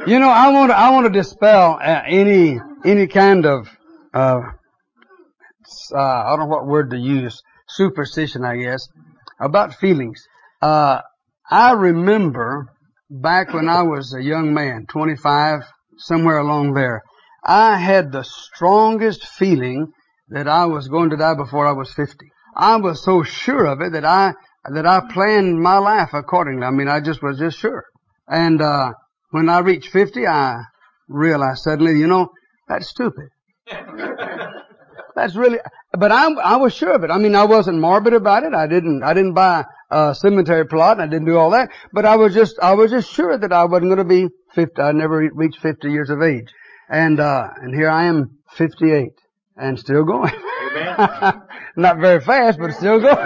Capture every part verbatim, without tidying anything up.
You know, I want to, I want to dispel uh, any, any kind of, uh, uh, I don't know what word to use, superstition, I guess, about feelings. Uh, I remember back when I was a young man, twenty-five, somewhere along there, I had the strongest feeling that I was going to die before I was fifty. I was so sure of it that I, that I planned my life accordingly. I mean, I just was just sure. And, uh, when I reached fifty, I realized suddenly, you know, that's stupid. That's really, but I, I was sure of it. I mean, I wasn't morbid about it. I didn't, I didn't buy a cemetery plot and I didn't do all that. But I was just, I was just sure that I wasn't going to be fifty. I never reached fifty years of age. And, uh, and here I am, fifty-eight and still going. Amen. Not very fast, but still going.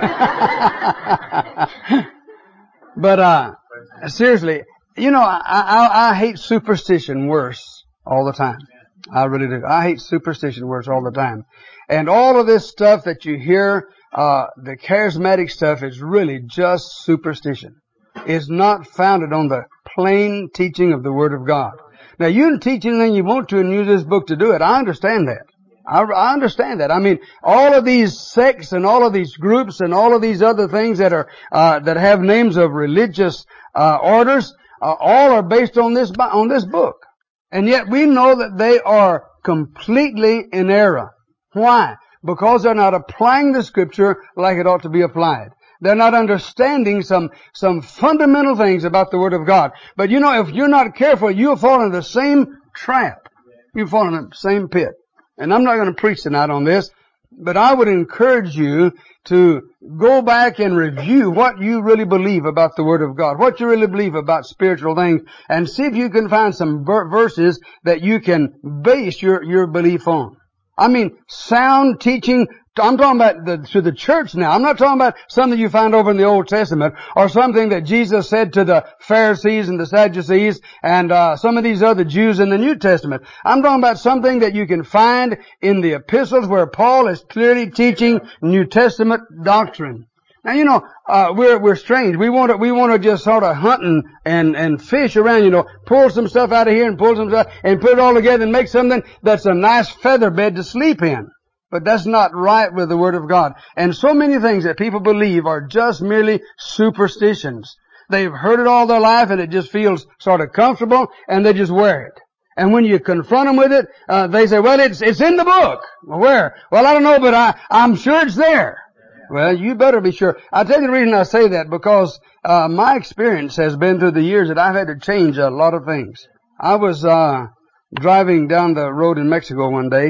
But, uh, seriously, you know, I, I, I hate superstition worse all the time. I really do. I hate superstition worse all the time. And all of this stuff that you hear, uh, the charismatic stuff is really just superstition. It's not founded on the plain teaching of the Word of God. Now, you can teach anything you want to and use this book to do it. I understand that. I, I understand that. I mean, all of these sects and all of these groups and all of these other things that are, uh, that have names of religious, uh, orders, uh, all are based on this, on this book. And yet we know that they are completely in error. Why? Because they're not applying the Scripture like it ought to be applied. They're not understanding some, some fundamental things about the Word of God. But you know, if you're not careful, you'll fall into the same trap. You'll fall in the same pit. And I'm not going to preach tonight on this, but I would encourage you to go back and review what you really believe about the Word of God, what you really believe about spiritual things, and see if you can find some verses that you can base your, your belief on. I mean, sound teaching, I'm talking about the, to the church now. I'm not talking about something you find over in the Old Testament or something that Jesus said to the Pharisees and the Sadducees and uh, some of these other Jews in the New Testament. I'm talking about something that you can find in the epistles where Paul is clearly teaching New Testament doctrine. Now, you know, uh, we're, we're strange. We want to, we want to just sort of hunt and, and, and fish around, you know, pull some stuff out of here and pull some stuff and put it all together and make something that's a nice feather bed to sleep in. But that's not right with the Word of God. And so many things that people believe are just merely superstitions. They've heard it all their life and it just feels sort of comfortable and they just wear it. And when you confront them with it, uh, they say, well, it's, it's in the book. Well, where? Well, I don't know, but I, I'm sure it's there. Well, you better be sure. I'll tell you the reason I say that, because uh my experience has been through the years that I've had to change a lot of things. I was uh driving down the road in Mexico one day,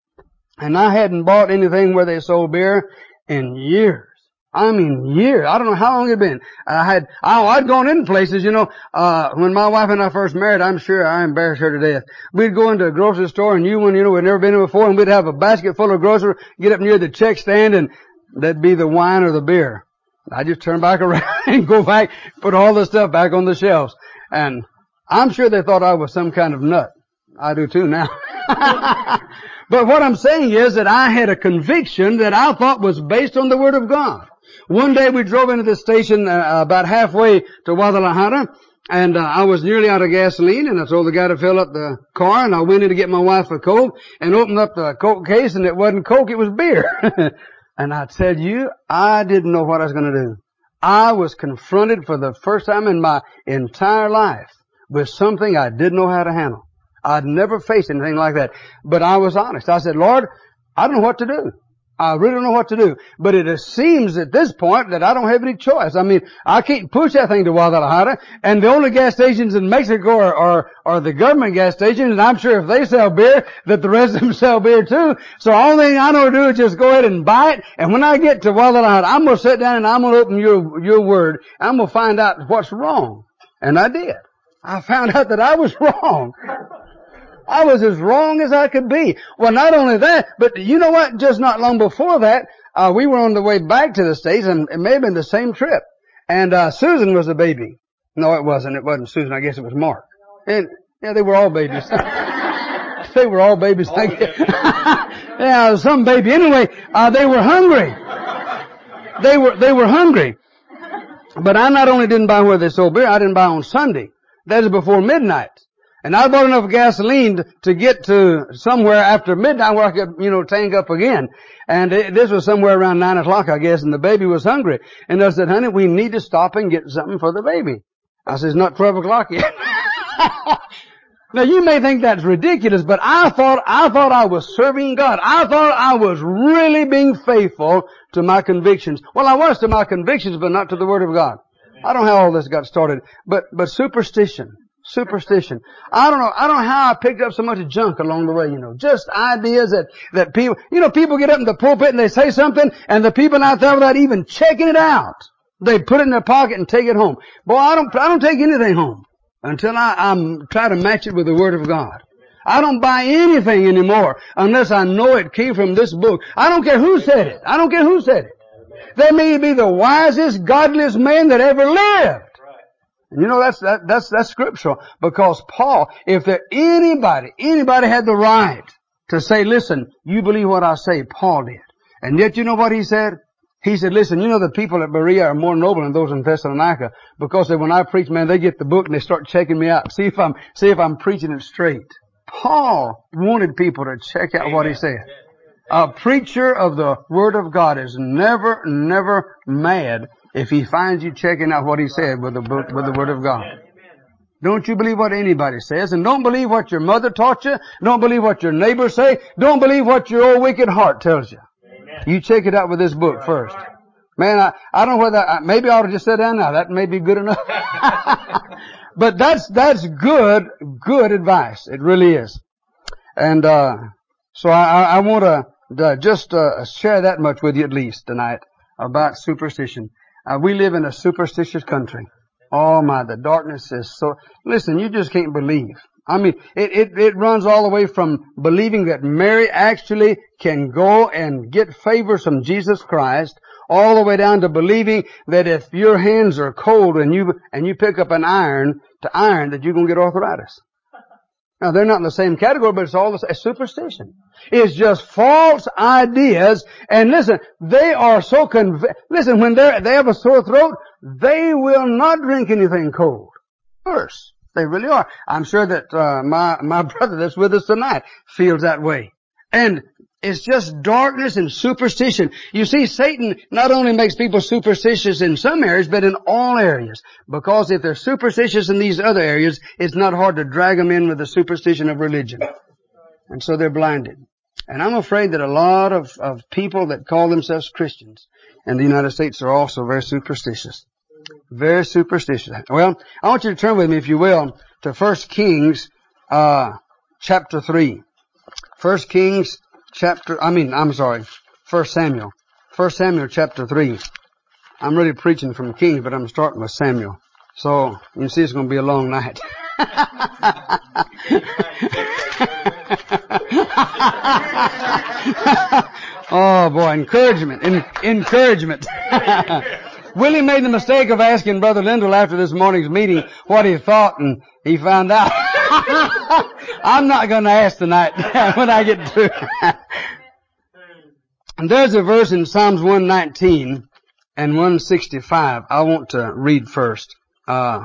and I hadn't bought anything where they sold beer in years. I mean, years. I don't know how long it'd been. I had, I, I'd gone in places, you know, uh, when my wife and I first married, I'm sure I embarrassed her to death. We'd go into a grocery store and you one, you know, we'd never been in before, and we'd have a basket full of groceries, get up near the check stand, and that'd be the wine or the beer. I just turn back around and go back, put all the stuff back on the shelves. And I'm sure they thought I was some kind of nut. I do too now. But what I'm saying is that I had a conviction that I thought was based on the Word of God. One day we drove into the station uh, about halfway to Guadalajara, and uh, I was nearly out of gasoline, and I told the guy to fill up the car, and I went in to get my wife a Coke, and opened up the Coke case, and it wasn't Coke, it was beer. And I tell you, I didn't know what I was going to do. I was confronted for the first time in my entire life with something I didn't know how to handle. I'd never faced anything like that. But I was honest. I said, Lord, I don't know what to do. I really don't know what to do. But it seems at this point that I don't have any choice. I mean, I can't push that thing to Guadalajara, and the only gas stations in Mexico are, are, are the government gas stations, and I'm sure if they sell beer, that the rest of them sell beer too. So the only thing I know to do is just go ahead and buy it, and when I get to Guadalajara, I'm going to sit down and I'm going to open your, your Word. I'm going to find out what's wrong. And I did. I found out that I was wrong. I was as wrong as I could be. Well, not only that, but you know what? Just not long before that, uh, we were on the way back to the States, and it may have been the same trip. And, uh, Susan was a baby. No, it wasn't. It wasn't Susan. I guess it was Mark. And, yeah, they were all babies. They were all babies. All yeah, some baby. Anyway, uh, they were hungry. They were, they were hungry. But I not only didn't buy where they sold beer, I didn't buy on Sunday. That is before midnight. And I bought enough gasoline to, to get to somewhere after midnight where I could, you know, tank up again. And it, this was somewhere around nine o'clock, I guess, and the baby was hungry. And I said, honey, we need to stop and get something for the baby. I said, it's not twelve o'clock yet. Now you may think that's ridiculous, but I thought, I thought I was serving God. I thought I was really being faithful to my convictions. Well, I was to my convictions, but not to the Word of God. I don't know how all this got started, but, but superstition. Superstition. I don't know, I don't know how I picked up so much junk along the way, you know. Just ideas that, that people, you know, people get up in the pulpit and they say something and the people out there without even checking it out, they put it in their pocket and take it home. Boy, I don't, I don't take anything home until I, I'm try to match it with the Word of God. I don't buy anything anymore unless I know it came from this book. I don't care who said it. I don't care who said it. They may be the wisest, godliest man that ever lived. And you know, that's, that, that's, that's scriptural. Because Paul, if there anybody, anybody had the right to say, listen, you believe what I say, Paul did. And yet you know what he said? He said, listen, you know the people at Berea are more noble than those in Thessalonica because when I preach, man, they get the book and they start checking me out. See if I'm, see if I'm preaching it straight. Paul wanted people to check out what he said. A preacher of the Word of God is never, never mad if he finds you checking out what he said with the book, with the Word of God. Don't you believe what anybody says, and don't believe what your mother taught you. Don't believe what your neighbors say. Don't believe what your old wicked heart tells you. You check it out with this book first. Man, I, I don't know whether, I, maybe I ought to just sit down now. That may be good enough. But that's, that's good, good advice. It really is. And, uh, so I, I want to uh, just, uh, share that much with you at least tonight about superstition. Uh, we live in a superstitious country. Oh my, the darkness is so, listen, you just can't believe. I mean, it, it, it runs all the way from believing that Mary actually can go and get favors from Jesus Christ, all the way down to believing that if your hands are cold and you, and you pick up an iron to iron, that you're going to get arthritis. Now, they're not in the same category, but it's all the same. Superstition. It's just false ideas. And listen, they are so conv- listen, when they they have a sore throat, they will not drink anything cold. Worse. They really are. I'm sure that uh, my my brother that's with us tonight feels that way. And it's just darkness and superstition. You see, Satan not only makes people superstitious in some areas, but in all areas. Because if they're superstitious in these other areas, it's not hard to drag them in with the superstition of religion. And so they're blinded. And I'm afraid that a lot of, of people that call themselves Christians in the United States are also very superstitious. Very superstitious. Well, I want you to turn with me, if you will, to First Kings, uh, chapter three. First Kings, chapter, I mean, I'm sorry, First Samuel. First Samuel, chapter three. I'm really preaching from Kings, but I'm starting with Samuel. So, you can see it's going to be a long night. Oh boy, encouragement, en- encouragement. Willie made the mistake of asking Brother Lindell after this morning's meeting what he thought, and he found out. I'm not going to ask tonight when I get through. And there's a verse in Psalms one nineteen and one sixty-five I want to read first. Uh,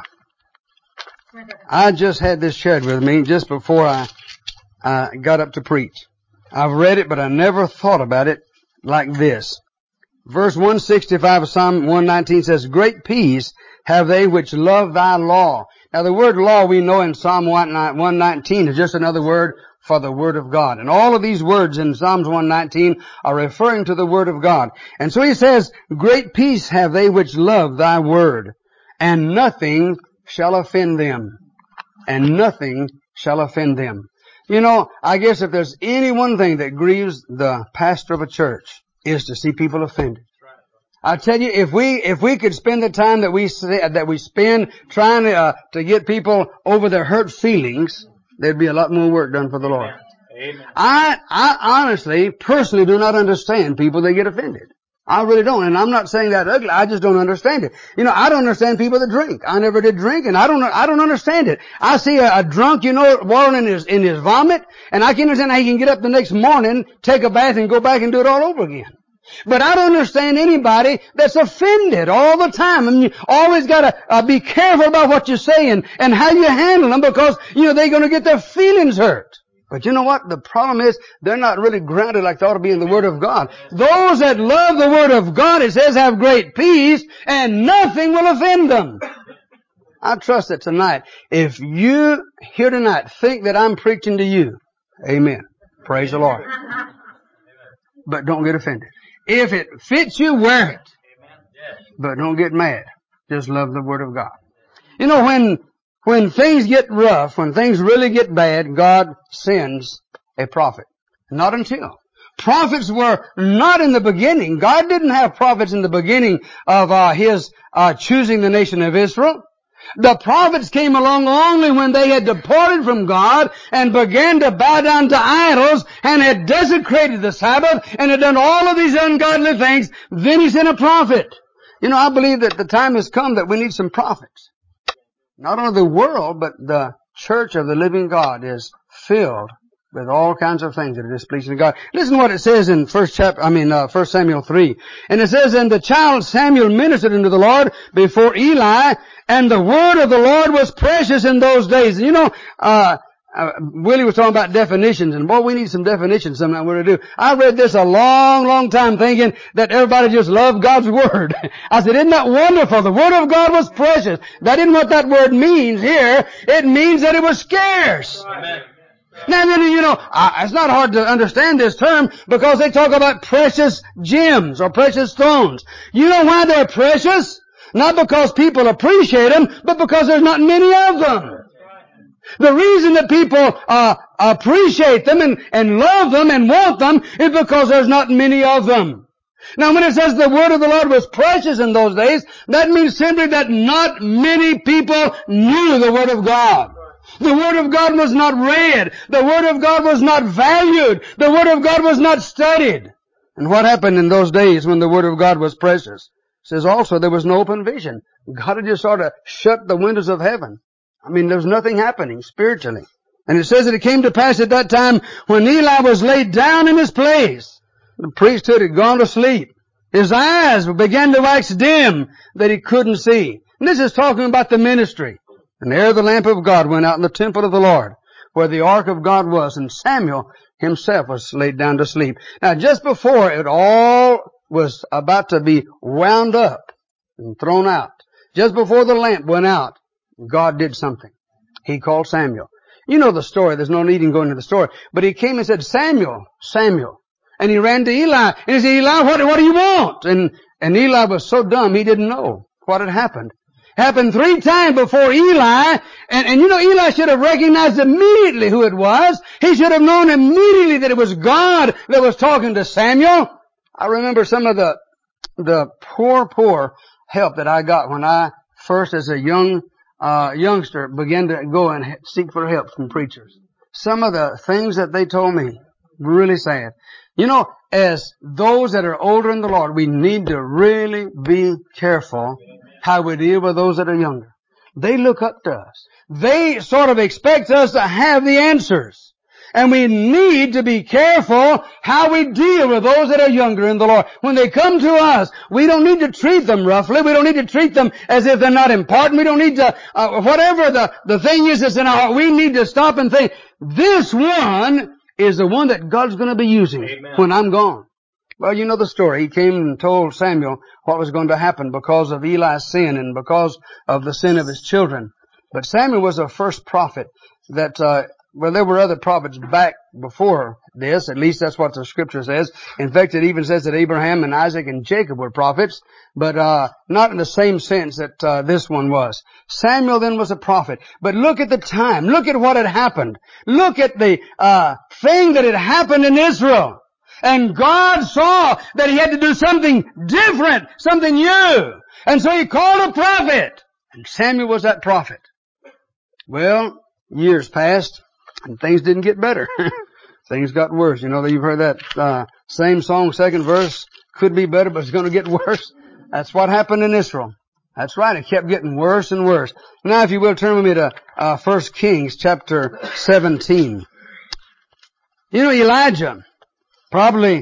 I just had this shared with me just before I uh, got up to preach. I've read it, but I never thought about it like this. Verse one sixty-five of Psalm one nineteen says, great peace have they which love thy law. Now the word law we know in Psalm one nineteen is just another word for the Word of God. And all of these words in Psalms one nineteen are referring to the Word of God. And so he says, great peace have they which love thy word, and nothing shall offend them. And nothing shall offend them. You know, I guess if there's any one thing that grieves the pastor of a church, is to see people offended. I tell you, if we if we could spend the time that we that we spend trying to uh, to get people over their hurt feelings, there'd be a lot more work done for the Lord. Amen. I I honestly, personally, do not understand people that get offended. I really don't, and I'm not saying that ugly. I just don't understand it. You know, I don't understand people that drink. I never did drink, and I don't I don't understand it. I see a, a drunk, you know, wallowing in his in his vomit, and I can't understand how he can get up the next morning, take a bath, and go back and do it all over again. But I don't understand anybody that's offended all the time. I mean, you always gotta uh, be careful about what you say and, and how you handle them because, you know, they're gonna get their feelings hurt. But you know what? The problem is they're not really grounded like they ought to be in the Word of God. Those that love the Word of God, it says, have great peace and nothing will offend them. I trust that tonight, if you here tonight think that I'm preaching to you, amen. Praise the Lord. But don't get offended. If it fits you, wear it. But don't get mad. Just love the Word of God. You know, when When things get rough, when things really get bad, God sends a prophet. Not until. Prophets were not in the beginning. God didn't have prophets in the beginning of uh, His uh, choosing the nation of Israel. The prophets came along only when they had departed from God and began to bow down to idols and had desecrated the Sabbath and had done all of these ungodly things. Then He sent a prophet. You know, I believe that the time has come that we need some prophets. Not only the world, but the church of the living God is filled with all kinds of things that are displeasing to God. Listen to what it says in first chapter, I mean, uh, First Samuel three. And it says, and the child Samuel ministered unto the Lord before Eli, and the word of the Lord was precious in those days. And you know, uh, Uh, Willie was talking about definitions, and boy, we need some definitions sometime. What to do? I read this a long, long time thinking that everybody just loved God's Word. I said, isn't that wonderful? The Word of God was precious. That isn't what that word means here. It means that it was scarce. Amen. Now then, you know, I, it's not hard to understand this term because they talk about precious gems or precious stones. You know why they're precious? Not because people appreciate them, but because there's not many of them. The reason that people uh, appreciate them and, and love them and want them is because there's not many of them. Now when it says the word of the Lord was precious in those days, that means simply that not many people knew the word of God. The word of God was not read. The word of God was not valued. The word of God was not studied. And what happened in those days when the word of God was precious? It says also there was no open vision. God had just sort of shut the windows of heaven. I mean, there's nothing happening spiritually. And it says that it came to pass at that time when Eli was laid down in his place. The priesthood had gone to sleep. His eyes began to wax dim that he couldn't see. And this is talking about the ministry. And there the lamp of God went out in the temple of the Lord, where the ark of God was, and Samuel himself was laid down to sleep. Now just before it all was about to be wound up and thrown out, just before the lamp went out, God did something. He called Samuel. You know the story. There's no need in going into the story. But he came and said, Samuel, Samuel. And he ran to Eli. And he said, Eli, what, what do you want? And, and Eli was so dumb he didn't know what had happened. Happened three times before Eli. And, and you know, Eli should have recognized immediately who it was. He should have known immediately that it was God that was talking to Samuel. I remember some of the, the poor, poor help that I got when I first as a young Uh, youngster began to go and seek for help from preachers. Some of the things that they told me, really sad. You know, as those that are older in the Lord, we need to really be careful how we deal with those that are younger. They look up to us. They sort of expect us to have the answers. And we need to be careful how we deal with those that are younger in the Lord. When they come to us, we don't need to treat them roughly. We don't need to treat them as if they're not important. We don't need to, uh, whatever the, the thing is that's in our heart, we need to stop and think, this one is the one that God's going to be using Amen. When I'm gone. Well, you know the story. He came and told Samuel what was going to happen because of Eli's sin and because of the sin of his children. But Samuel was the first prophet that, uh, well, there were other prophets back before this. At least that's what the scripture says. In fact, it even says that Abraham and Isaac and Jacob were prophets, but uh not in the same sense that uh, this one was. Samuel then was a prophet. But look at the time. Look at what had happened. Look at the uh thing that had happened in Israel. And God saw that He had to do something different, something new. And so He called a prophet. And Samuel was that prophet. Well, years passed. And things didn't get better. Things got worse. You know, you've heard that uh, same song, second verse, could be better, but it's going to get worse. That's what happened in Israel. That's right. It kept getting worse and worse. Now, if you will, turn with me to uh, First Kings chapter seventeen. You know, Elijah, probably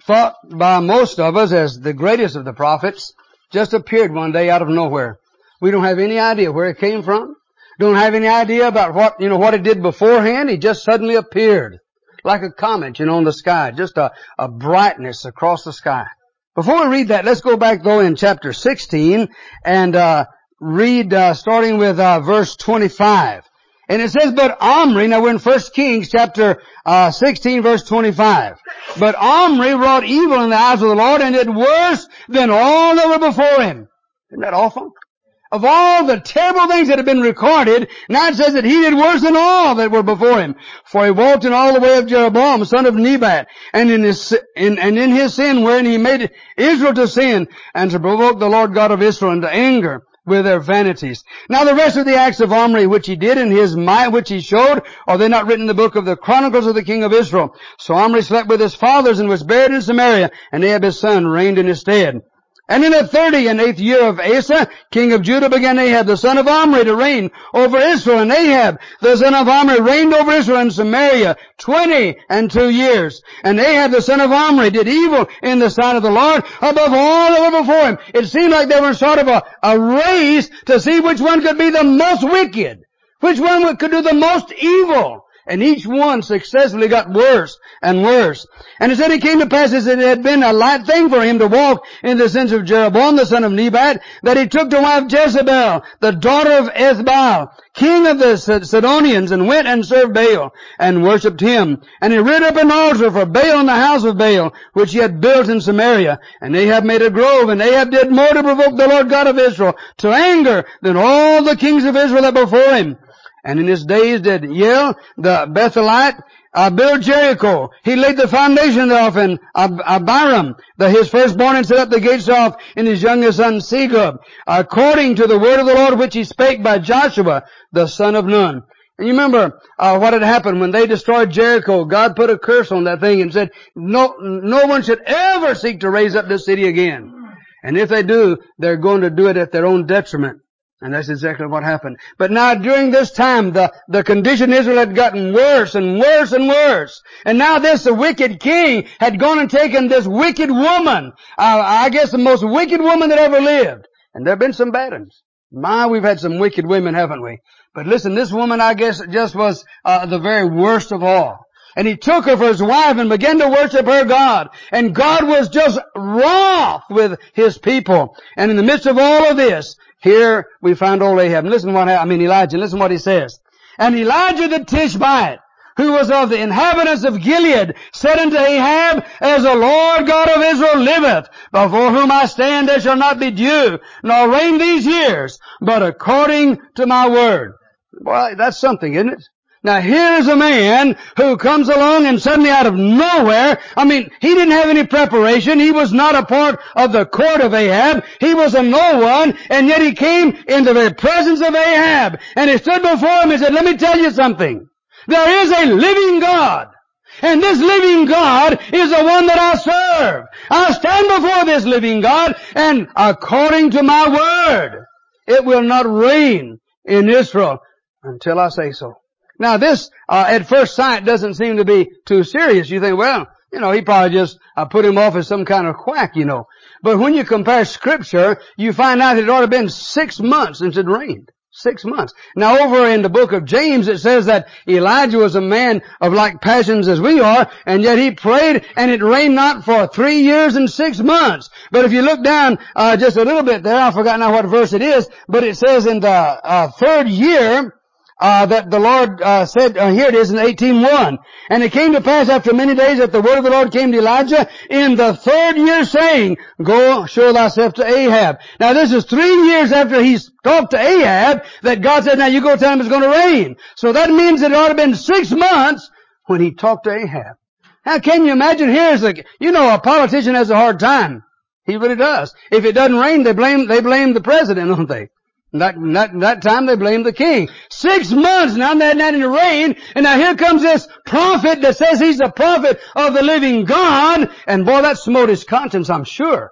thought by most of us as the greatest of the prophets, just appeared one day out of nowhere. We don't have any idea where it came from. Don't have any idea about what, you know, what it did beforehand. He just suddenly appeared. Like a comet, you know, in the sky. Just a, a brightness across the sky. Before we read that, let's go back though in chapter sixteen and, uh, read, uh, starting with, uh, verse twenty-five. And it says, but Omri, now we're in First Kings chapter, uh, sixteen verse twenty-five. But Omri wrought evil in the eyes of the Lord and did worse than all that were before him. Isn't that awful? Of all the terrible things that have been recorded, now it says that he did worse than all that were before him. For he walked in all the way of Jeroboam, son of Nebat, and in his, in, and in his sin wherein he made Israel to sin, and to provoke the Lord God of Israel into anger with their vanities. Now the rest of the acts of Omri which he did in his might which he showed, are they not written in the book of the Chronicles of the king of Israel? So Omri slept with his fathers and was buried in Samaria, and Ahab his son reigned in his stead. And in the thirty and eighth year of Asa, king of Judah, began Ahab, the son of Omri, to reign over Israel. And Ahab, the son of Omri, reigned over Israel in Samaria twenty and two years. And Ahab, the son of Omri, did evil in the sight of the Lord above all that were before him. It seemed like they were sort of a, a race to see which one could be the most wicked, which one could do the most evil. And each one successively got worse and worse. And it said it came to pass as it had been a light thing for him to walk in the sins of Jeroboam, the son of Nebat, that he took to wife Jezebel, the daughter of Ethbaal, king of the Sidonians, and went and served Baal, and worshipped him. And he reared up an altar for Baal in the house of Baal, which he had built in Samaria. And Ahab made a grove, and Ahab did more to provoke the Lord God of Israel to anger than all the kings of Israel that before him. And in his days did Yel, the Bethelite, uh, build Jericho. He laid the foundation thereof, and Ab- Abiram, the, his firstborn, and set up the gates thereof in his youngest son Segub, according to the word of the Lord which he spake by Joshua, the son of Nun. And you remember, uh, what had happened when they destroyed Jericho. God put a curse on that thing and said, no, no one should ever seek to raise up this city again. And if they do, they're going to do it at their own detriment. And that's exactly what happened. But now during this time, the, the condition in Israel had gotten worse and worse and worse. And now this wicked king had gone and taken this wicked woman, uh, I guess the most wicked woman that ever lived. And there have been some bad ones. My, we've had some wicked women, haven't we? But listen, this woman, I guess, just was uh, the very worst of all. And he took her for his wife and began to worship her God. And God was just wroth with his people. And in the midst of all of this, here we find old Ahab. And listen what, I mean Elijah, listen what he says. And Elijah the Tishbite, who was of the inhabitants of Gilead, said unto Ahab, as the Lord God of Israel liveth, before whom I stand there shall not be dew, nor rain these years, but according to my word. Boy, that's something, isn't it? Now here's a man who comes along and suddenly out of nowhere, I mean, he didn't have any preparation. He was not a part of the court of Ahab. He was a no one, and yet he came into the presence of Ahab. And he stood before him and said, let me tell you something. There is a living God. And this living God is the one that I serve. I stand before this living God, and according to my word, it will not rain in Israel until I say so. Now this, uh, at first sight doesn't seem to be too serious. You think, well, you know, he probably just uh, put him off as some kind of quack, you know. But when you compare scripture, you find out it ought to have been six months since it rained. Six months. Now over in the book of James it says that Elijah was a man of like passions as we are, and yet he prayed and it rained not for three years and six months. But if you look down, uh, just a little bit there, I forgot now what verse it is, but it says in the, uh, third year, Uh, that the Lord, uh, said, uh, here it is in eighteen one. And it came to pass after many days that the word of the Lord came to Elijah in the third year saying, go show thyself to Ahab. Now this is three years after he's talked to Ahab that God said, now you go tell him it's going to rain. So that means it ought to have been six months when he talked to Ahab. Now can you imagine, here's a, you know, a politician has a hard time. He really does. If it doesn't rain, they blame, they blame the president, don't they? That, that, that time they blamed the king. Six months now, they hadn't had any rain, and now here comes this prophet that says he's the prophet of the living God, and boy, that smote his conscience, I'm sure.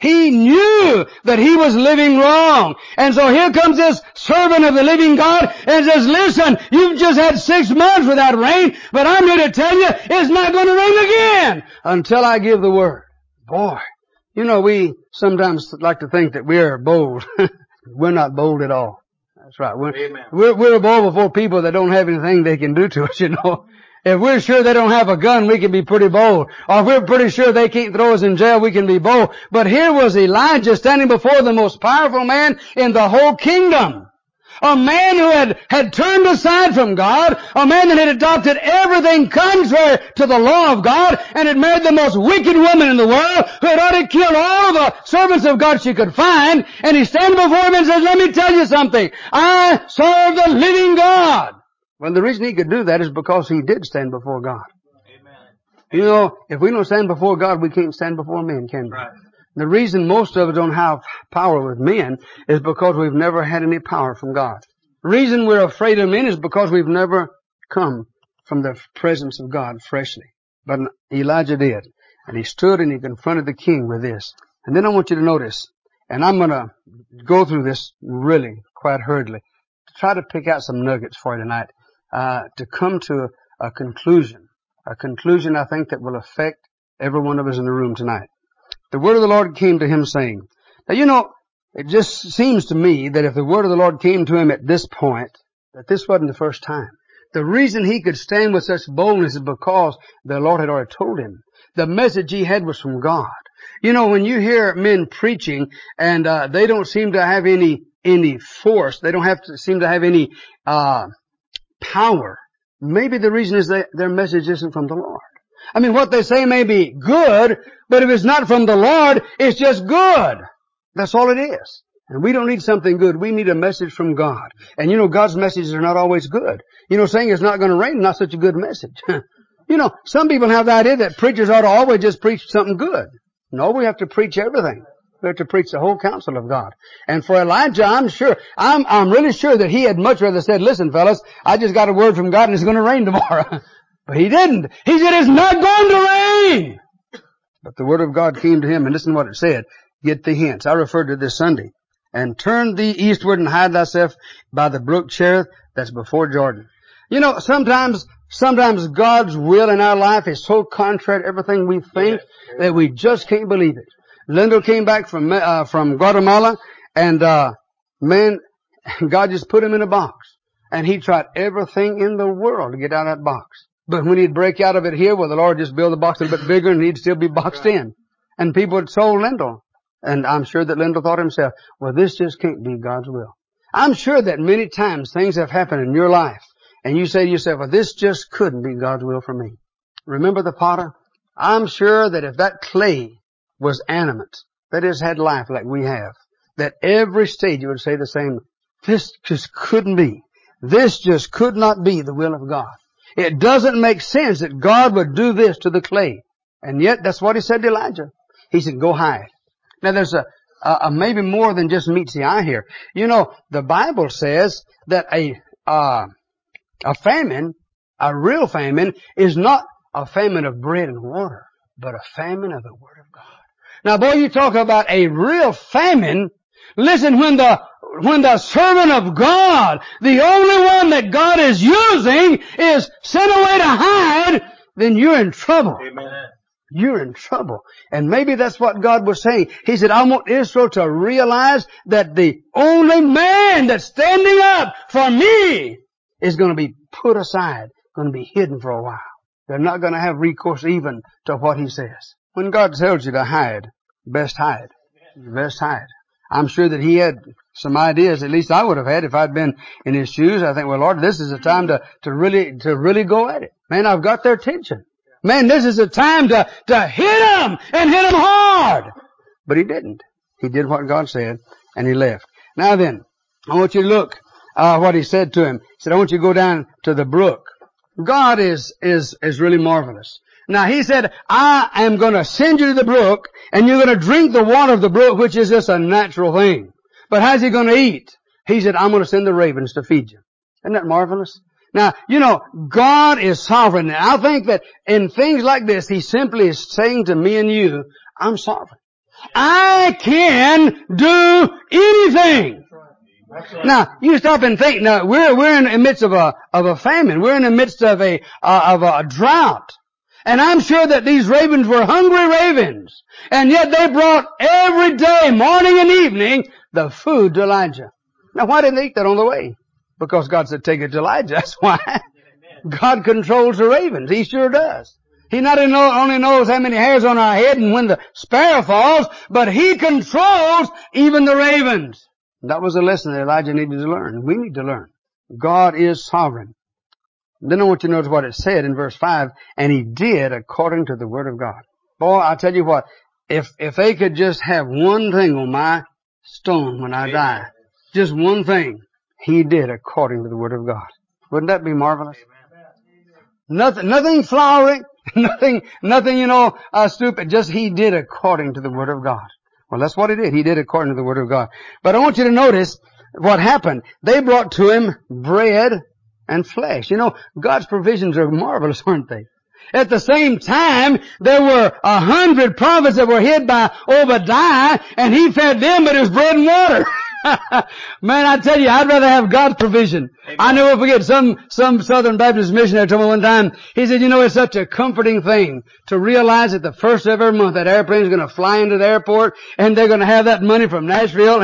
He knew that he was living wrong. And so here comes this servant of the living God and says, listen, you've just had six months without rain, but I'm here to tell you it's not going to rain again until I give the word. Boy, you know, we sometimes like to think that we're bold. We're not bold at all. That's right. We're, we're, we're bold before people that don't have anything they can do to us, you know. If we're sure they don't have a gun, we can be pretty bold. Or if we're pretty sure they can't throw us in jail, we can be bold. But here was Elijah standing before the most powerful man in the whole kingdom. A man who had, had turned aside from God. A man that had adopted everything contrary to the law of God and had married the most wicked woman in the world who had already killed all the servants of God she could find. And he stands before him and says, let me tell you something. I serve the living God. Well, the reason he could do that is because he did stand before God. Amen. You know, if we don't stand before God, we can't stand before men, can we? Right. The reason most of us don't have power with men is because we've never had any power from God. The reason we're afraid of men is because we've never come from the presence of God freshly. But Elijah did. And he stood and he confronted the king with this. And then I want you to notice, and I'm going to go through this really quite hurriedly, to try to pick out some nuggets for you tonight. Uh, to come to a, a conclusion, a conclusion I think that will affect every one of us in the room tonight. The word of the Lord came to him saying, now you know, it just seems to me that if the word of the Lord came to him at this point, that this wasn't the first time. The reason he could stand with such boldness is because the Lord had already told him. The message he had was from God. You know, when you hear men preaching and uh, they don't seem to have any any force, they don't have to seem to have any uh power. Maybe the reason is that their message isn't from the Lord. I mean, what they say may be good, but if it's not from the Lord, it's just good. That's all it is. And we don't need something good. We need a message from God. And you know, God's messages are not always good. You know, saying it's not going to rain is not such a good message. You know, some people have the idea that preachers ought to always just preach something good. No, we have to preach everything. We have to preach the whole counsel of God. And for Elijah, I'm sure, I'm, I'm really sure that he had much rather said, listen fellas, I just got a word from God and it's going to rain tomorrow. But he didn't. He said, it's not going to rain. But the word of God came to him and listen to what it said. Get the hints. I referred to this Sunday. And turn thee eastward and hide thyself by the brook Cherith that's before Jordan. You know, sometimes, sometimes God's will in our life is so contrary to everything we think that we just can't believe it. Lyndall came back from uh, from Guatemala, and uh man, God just put him in a box. And he tried everything in the world to get out of that box. But when he'd break out of it here, well, the Lord just build the box a little bit bigger and he'd still be boxed in. And people had told Lyndall. And I'm sure that Lyndall thought himself, well, this just can't be God's will. I'm sure that many times things have happened in your life, and you say to yourself, well, this just couldn't be God's will for me. Remember the potter? I'm sure that if that clay was animate, that is, had life like we have, that every stage you would say the same, this just couldn't be. This just could not be the will of God. It doesn't make sense that God would do this to the clay. And yet, that's what he said to Elijah. He said, go hide. Now there's a, a, a maybe more than just meets the eye here. You know, the Bible says that a, uh, a famine, a real famine, is not a famine of bread and water, but a famine of the Word of God. Now boy, you talk about a real famine. Listen, when the, when the servant of God, the only one that God is using is sent away to hide, then you're in trouble. Amen. You're in trouble. And maybe that's what God was saying. He said, I want Israel to realize that the only man that's standing up for me is going to be put aside, going to be hidden for a while. They're not going to have recourse even to what he says. When God tells you to hide, best hide. Best hide. I'm sure that he had some ideas, at least I would have had if I'd been in his shoes. I think, well, Lord, this is a time to, to really, to really go at it. Man, I've got their attention. Man, this is a time to, to hit him and hit him hard. But he didn't. He did what God said and he left. Now then, I want you to look, uh, what he said to him. He said, I want you to go down to the brook. God is, is, is really marvelous. Now he said, I am going to send you to the brook and you're going to drink the water of the brook, which is just a natural thing. But how's he going to eat? He said, I'm going to send the ravens to feed you. Isn't that marvelous? Now, you know, God is sovereign. And I think that in things like this, he simply is saying to me and you, I'm sovereign. I can do anything. Now, you stop and think. Now, we're we're in the midst of a of a famine. We're in the midst of a uh, of a drought, and I'm sure that these ravens were hungry ravens, and yet they brought every day, morning and evening, the food to Elijah. Now, why didn't they eat that on the way? Because God said, "Take it to Elijah." That's why. God controls the ravens. He sure does. He not only knows how many hairs on our head and when the sparrow falls, but He controls even the ravens. That was a lesson that Elijah needed to learn. We need to learn. God is sovereign. Then I want you to notice what it said in verse five. And he did according to the word of God. Boy, I tell you what, if, if they could just have one thing on my stone when I die, just one thing, he did according to the word of God. Wouldn't that be marvelous? Nothing, nothing flowery, nothing, nothing, you know, uh, stupid. Just he did according to the word of God. Well, that's what he did. He did according to the word of God. But I want you to notice what happened. They brought to him bread and flesh. You know, God's provisions are marvelous, aren't they? At the same time, there were a hundred prophets that were hid by Obadiah, and he fed them, but it was bread and water. Man, I tell you, I'd rather have God's provision. Amen. I never forget, some, some Southern Baptist missionary told me one time, he said, you know, it's such a comforting thing to realize that the first of every month that airplane is going to fly into the airport, and they're going to have that money from Nashville.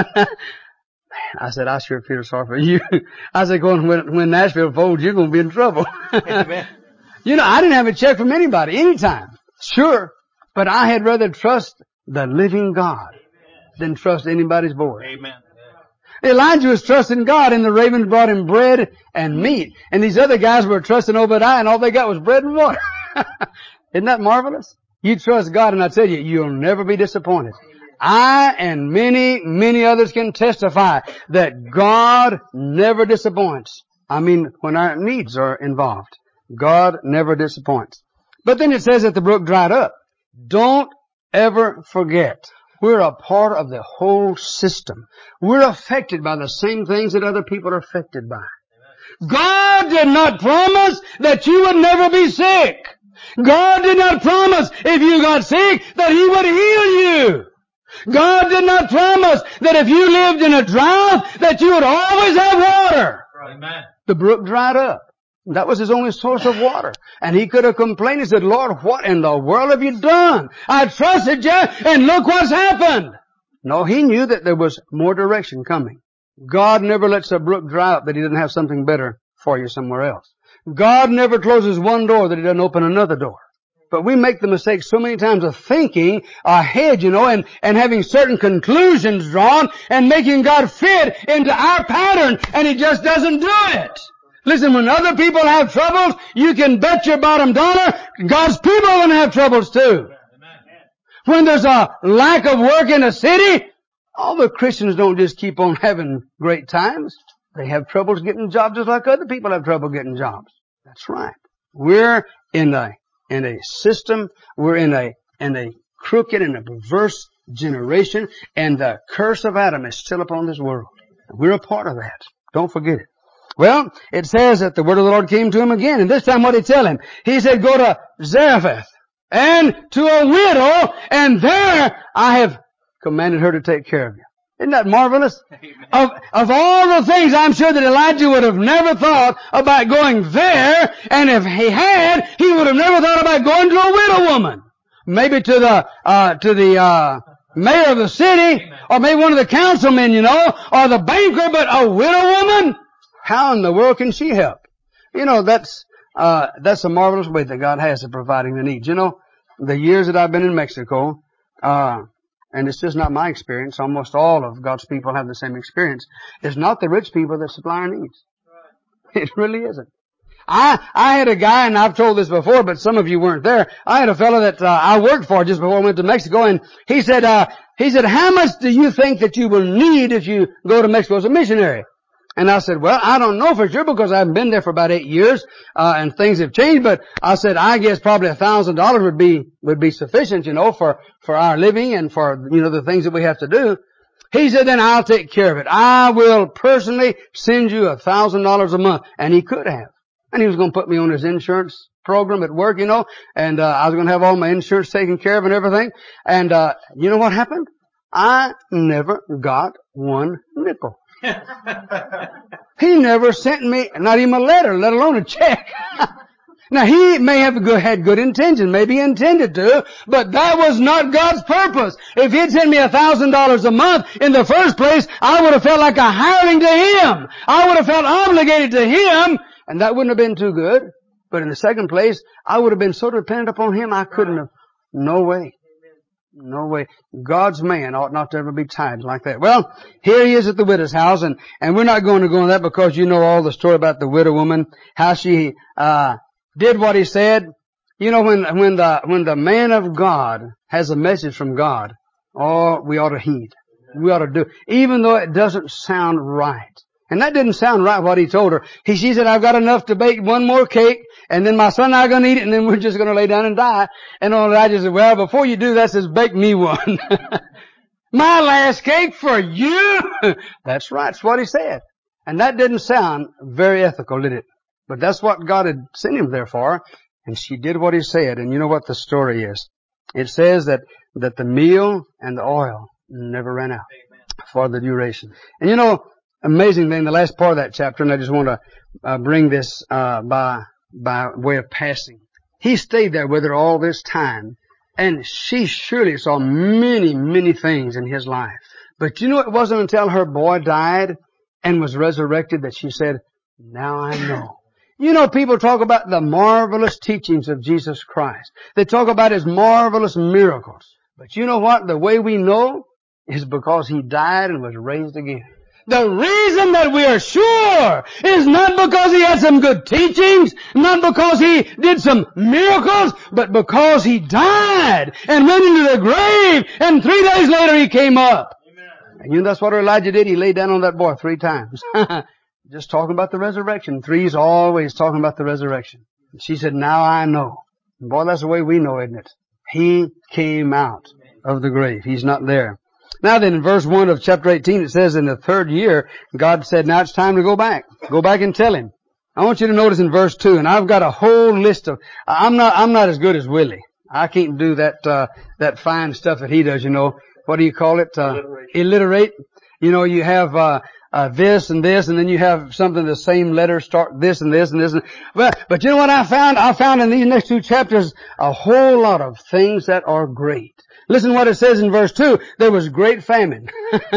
I said, I sure feel sorry for you. I said, when, when Nashville folds, you're going to be in trouble. Amen. You know, I didn't have a check from anybody, anytime. Sure. But I had rather trust the living God than trust anybody's board. Amen. Elijah was trusting God, and the ravens brought him bread and meat. And these other guys were trusting Obadiah, and all they got was bread and water. Isn't that marvelous? You trust God, and I tell you, you'll never be disappointed. I and many, many others can testify that God never disappoints. I mean, when our needs are involved. God never disappoints. But then it says that the brook dried up. Don't ever forget, we're a part of the whole system. We're affected by the same things that other people are affected by. God did not promise that you would never be sick. God did not promise if you got sick that He would heal you. God did not promise that if you lived in a drought that you would always have water. Amen. The brook dried up. That was his only source of water. And he could have complained. He said, Lord, what in the world have you done? I trusted you, and look what's happened. No, he knew that there was more direction coming. God never lets a brook dry up that He doesn't have something better for you somewhere else. God never closes one door that He doesn't open another door. But we make the mistake so many times of thinking ahead, you know, and, and having certain conclusions drawn and making God fit into our pattern, and He just doesn't do it. Listen, when other people have troubles, you can bet your bottom dollar God's people are going to have troubles too. When there's a lack of work in a city, all the Christians don't just keep on having great times. They have troubles getting jobs just like other people have trouble getting jobs. That's right. We're in a, in a system, we're in a, in a crooked and a perverse generation, and the curse of Adam is still upon this world. We're a part of that. Don't forget it. Well, it says that the word of the Lord came to him again, and this time what did he tell him? He said, go to Zarephath, and to a widow, and there I have commanded her to take care of you. Isn't that marvelous? Of, of all the things, I'm sure that Elijah would have never thought about going there, and if he had, he would have never thought about going to a widow woman. Maybe to the, uh, to the, uh, mayor of the city, or maybe one of the councilmen, you know, or the banker, but a widow woman? How in the world can she help? You know, that's, uh, that's a marvelous way that God has of providing the needs. You know, the years that I've been in Mexico, uh, and it's just not my experience, almost all of God's people have the same experience. It's not the rich people that supply our needs. It really isn't. I, I had a guy, and I've told this before, but some of you weren't there. I had a fellow that, uh, I worked for just before I went to Mexico, and he said, uh, he said, how much do you think that you will need if you go to Mexico as a missionary? And I said, well, I don't know for sure because I haven't been there for about eight years, uh, and things have changed, but I said, I guess probably a thousand dollars would be, would be sufficient, you know, for, for our living and for, you know, the things that we have to do. He said, then I'll take care of it. I will personally send you a thousand dollars a month. And he could have. And he was going to put me on his insurance program at work, you know, and, uh, I was going to have all my insurance taken care of and everything. And, uh, you know what happened? I never got one nickel. He never sent me, not even a letter, let alone a check. Now he may have good, had good intentions, maybe he intended to, but that was not God's purpose. If he'd sent me a thousand dollars a month in the first place, I would have felt like a hireling to him. I would have felt obligated to him, and that wouldn't have been too good. But in the second place, I would have been so dependent upon him, I couldn't have. No way. No way. God's man ought not to ever be tied like that. Well, here he is at the widow's house, and, and we're not going to go into that because you know all the story about the widow woman, how she, uh, did what he said. You know, when, when the, when the man of God has a message from God, oh, we ought to heed. We ought to do, even though it doesn't sound right. And that didn't sound right what he told her. He, she said, I've got enough to bake one more cake, and then my son and I are going to eat it, and then we're just going to lay down and die. And Elijah said, well, before you do that, says, bake me one. My last cake for you? That's right. That's what he said. And that didn't sound very ethical, did it? But that's what God had sent him there for. And she did what he said. And you know what the story is? It says that, that the meal and the oil never ran out. Amen. For the duration. And you know, amazing thing, the last part of that chapter, and I just want to uh, bring this uh, by by way of passing. He stayed there with her all this time, and she surely saw many, many things in his life. But you know, it wasn't until her boy died and was resurrected that she said, now I know. You know, people talk about the marvelous teachings of Jesus Christ. They talk about his marvelous miracles. But you know what? The way we know is because he died and was raised again. The reason that we are sure is not because he had some good teachings, not because he did some miracles, but because he died and went into the grave, and three days later he came up. Amen. And you know that's what Elijah did? He laid down on that boy three times. Just talking about the resurrection. Three's always talking about the resurrection. And she said, now I know. And boy, that's the way we know, isn't it? He came out of the grave. He's not there. Now then, in verse one of chapter eighteen, it says, in the third year, God said, now it's time to go back. Go back and tell him. I want you to notice in verse two, and I've got a whole list of, I'm not, I'm not as good as Willie. I can't do that, uh, that fine stuff that he does, you know. What do you call it? Uh, illiterate. You know, you have, uh, Uh, this and this, and then you have something the same letter start this and this and this. And, well, but you know what I found? I found in these next two chapters a whole lot of things that are great. Listen what it says in verse two. There was great famine.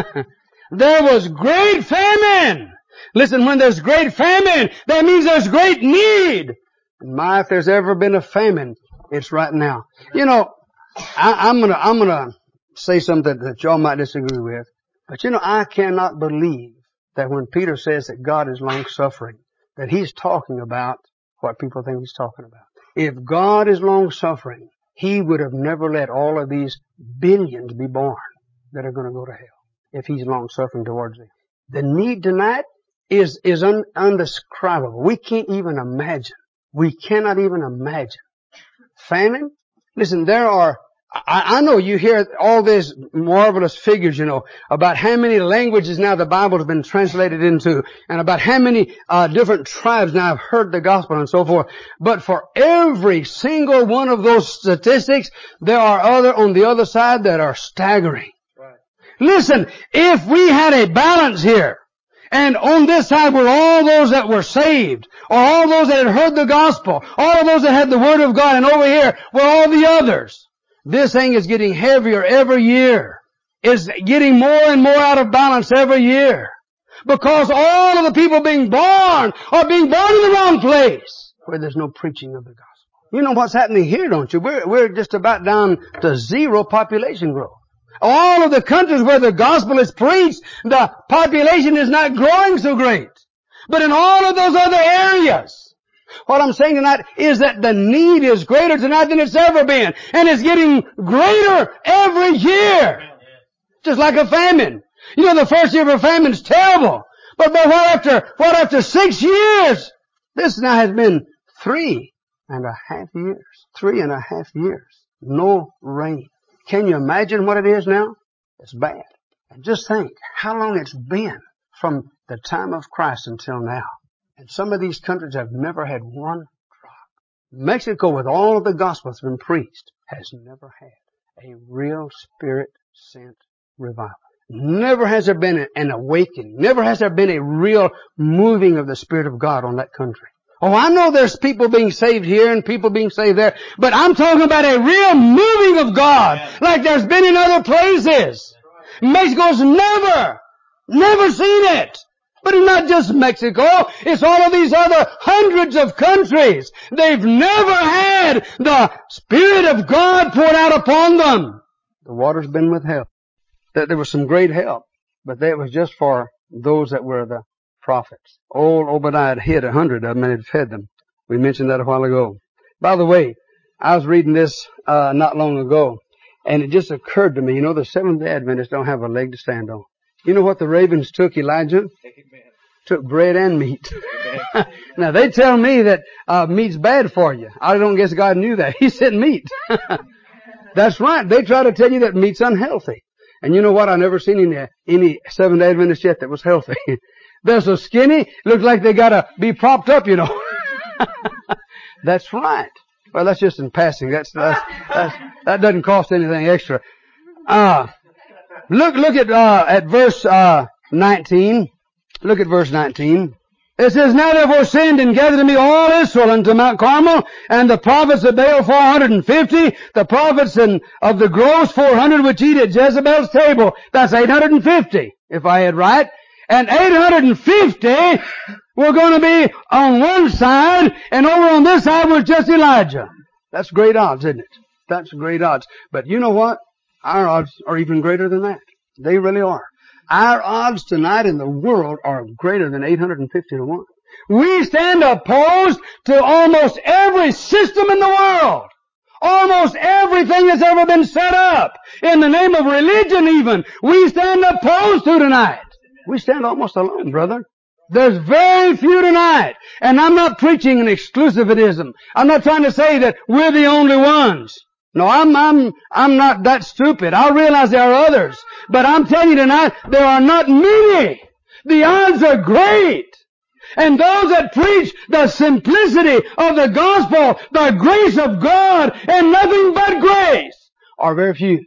There was great famine. Listen, when there's great famine, that means there's great need. And my, if there's ever been a famine, it's right now. You know, I, I'm gonna, I'm gonna say something that y'all might disagree with. But you know, I cannot believe that when Peter says that God is long-suffering, that he's talking about what people think he's talking about. If God is long-suffering, he would have never let all of these billions be born that are going to go to hell if he's long-suffering towards them. The need tonight is, is un, undescribable. We can't even imagine. We cannot even imagine. Famine? Listen, there are I, I know you hear all these marvelous figures, you know, about how many languages now the Bible has been translated into, and about how many uh, different tribes now have heard the gospel and so forth. But for every single one of those statistics, there are other on the other side that are staggering. Right. Listen, if we had a balance here, and on this side were all those that were saved, or all those that had heard the gospel, all of those that had the word of God, and over here were all the others. This thing is getting heavier every year. It's getting more and more out of balance every year. Because all of the people being born are being born in the wrong place, where there's no preaching of the gospel. You know what's happening here, don't you? We're, we're just about down to zero population growth. All of the countries where the gospel is preached, the population is not growing so great. But in all of those other areas, what I'm saying tonight is that the need is greater tonight than it's ever been. And it's getting greater every year. Just like a famine. You know, the first year of a famine is terrible. But, but what after, what after six years? This now has been three and a half years. Three and a half years. No rain. Can you imagine what it is now? It's bad. And just think how long it's been from the time of Christ until now. And some of these countries have never had one drop. Mexico, with all of the gospel that's been preached, has never had a real Spirit-sent revival. Never has there been an awakening. Never has there been a real moving of the Spirit of God on that country. Oh, I know there's people being saved here and people being saved there, but I'm talking about a real moving of God like there's been in other places. Mexico's never, never seen it. But it's not just Mexico. It's all of these other hundreds of countries. They've never had the Spirit of God poured out upon them. The water's been withheld. There was some great help, but that was just for those that were the prophets. Old Obadiah had hid a hundred of them and had fed them. We mentioned that a while ago. By the way, I was reading this uh not long ago, and it just occurred to me, you know, the Seventh-day Adventists don't have a leg to stand on. You know what the ravens took, Elijah? Amen. Took bread and meat. Now, they tell me that uh meat's bad for you. I don't guess God knew that. He said meat. That's right. They try to tell you that meat's unhealthy. And you know what? I've never seen any, any Seventh-day Adventist yet that was healthy. They're so skinny, looks like they gotta be propped up, you know. That's right. Well, that's just in passing. That's, that's, that's that doesn't cost anything extra. Uh, look, look at, uh, at verse, uh, nineteen. Look at verse nineteen. It says, Now therefore send and gather to me all Israel unto Mount Carmel, and the prophets of Baal four hundred and fifty, the prophets and of the groves four hundred which eat at Jezebel's table. That's eight hundred and fifty, if I had right. And eight hundred and fifty were going to be on one side, and over on this side was just Elijah. That's great odds, isn't it? That's great odds. But you know what? Our odds are even greater than that. They really are. Our odds tonight in the world are greater than eight hundred and fifty to one. We stand opposed to almost every system in the world. Almost everything that's ever been set up. In the name of religion even. We stand opposed to tonight. We stand almost alone, brother. There's very few tonight. And I'm not preaching an exclusivism. I'm not trying to say that we're the only ones. No, I'm, I'm, I'm not that stupid. I realize there are others. But I'm telling you tonight, there are not many. The odds are great. And those that preach the simplicity of the gospel, the grace of God, and nothing but grace, are very few.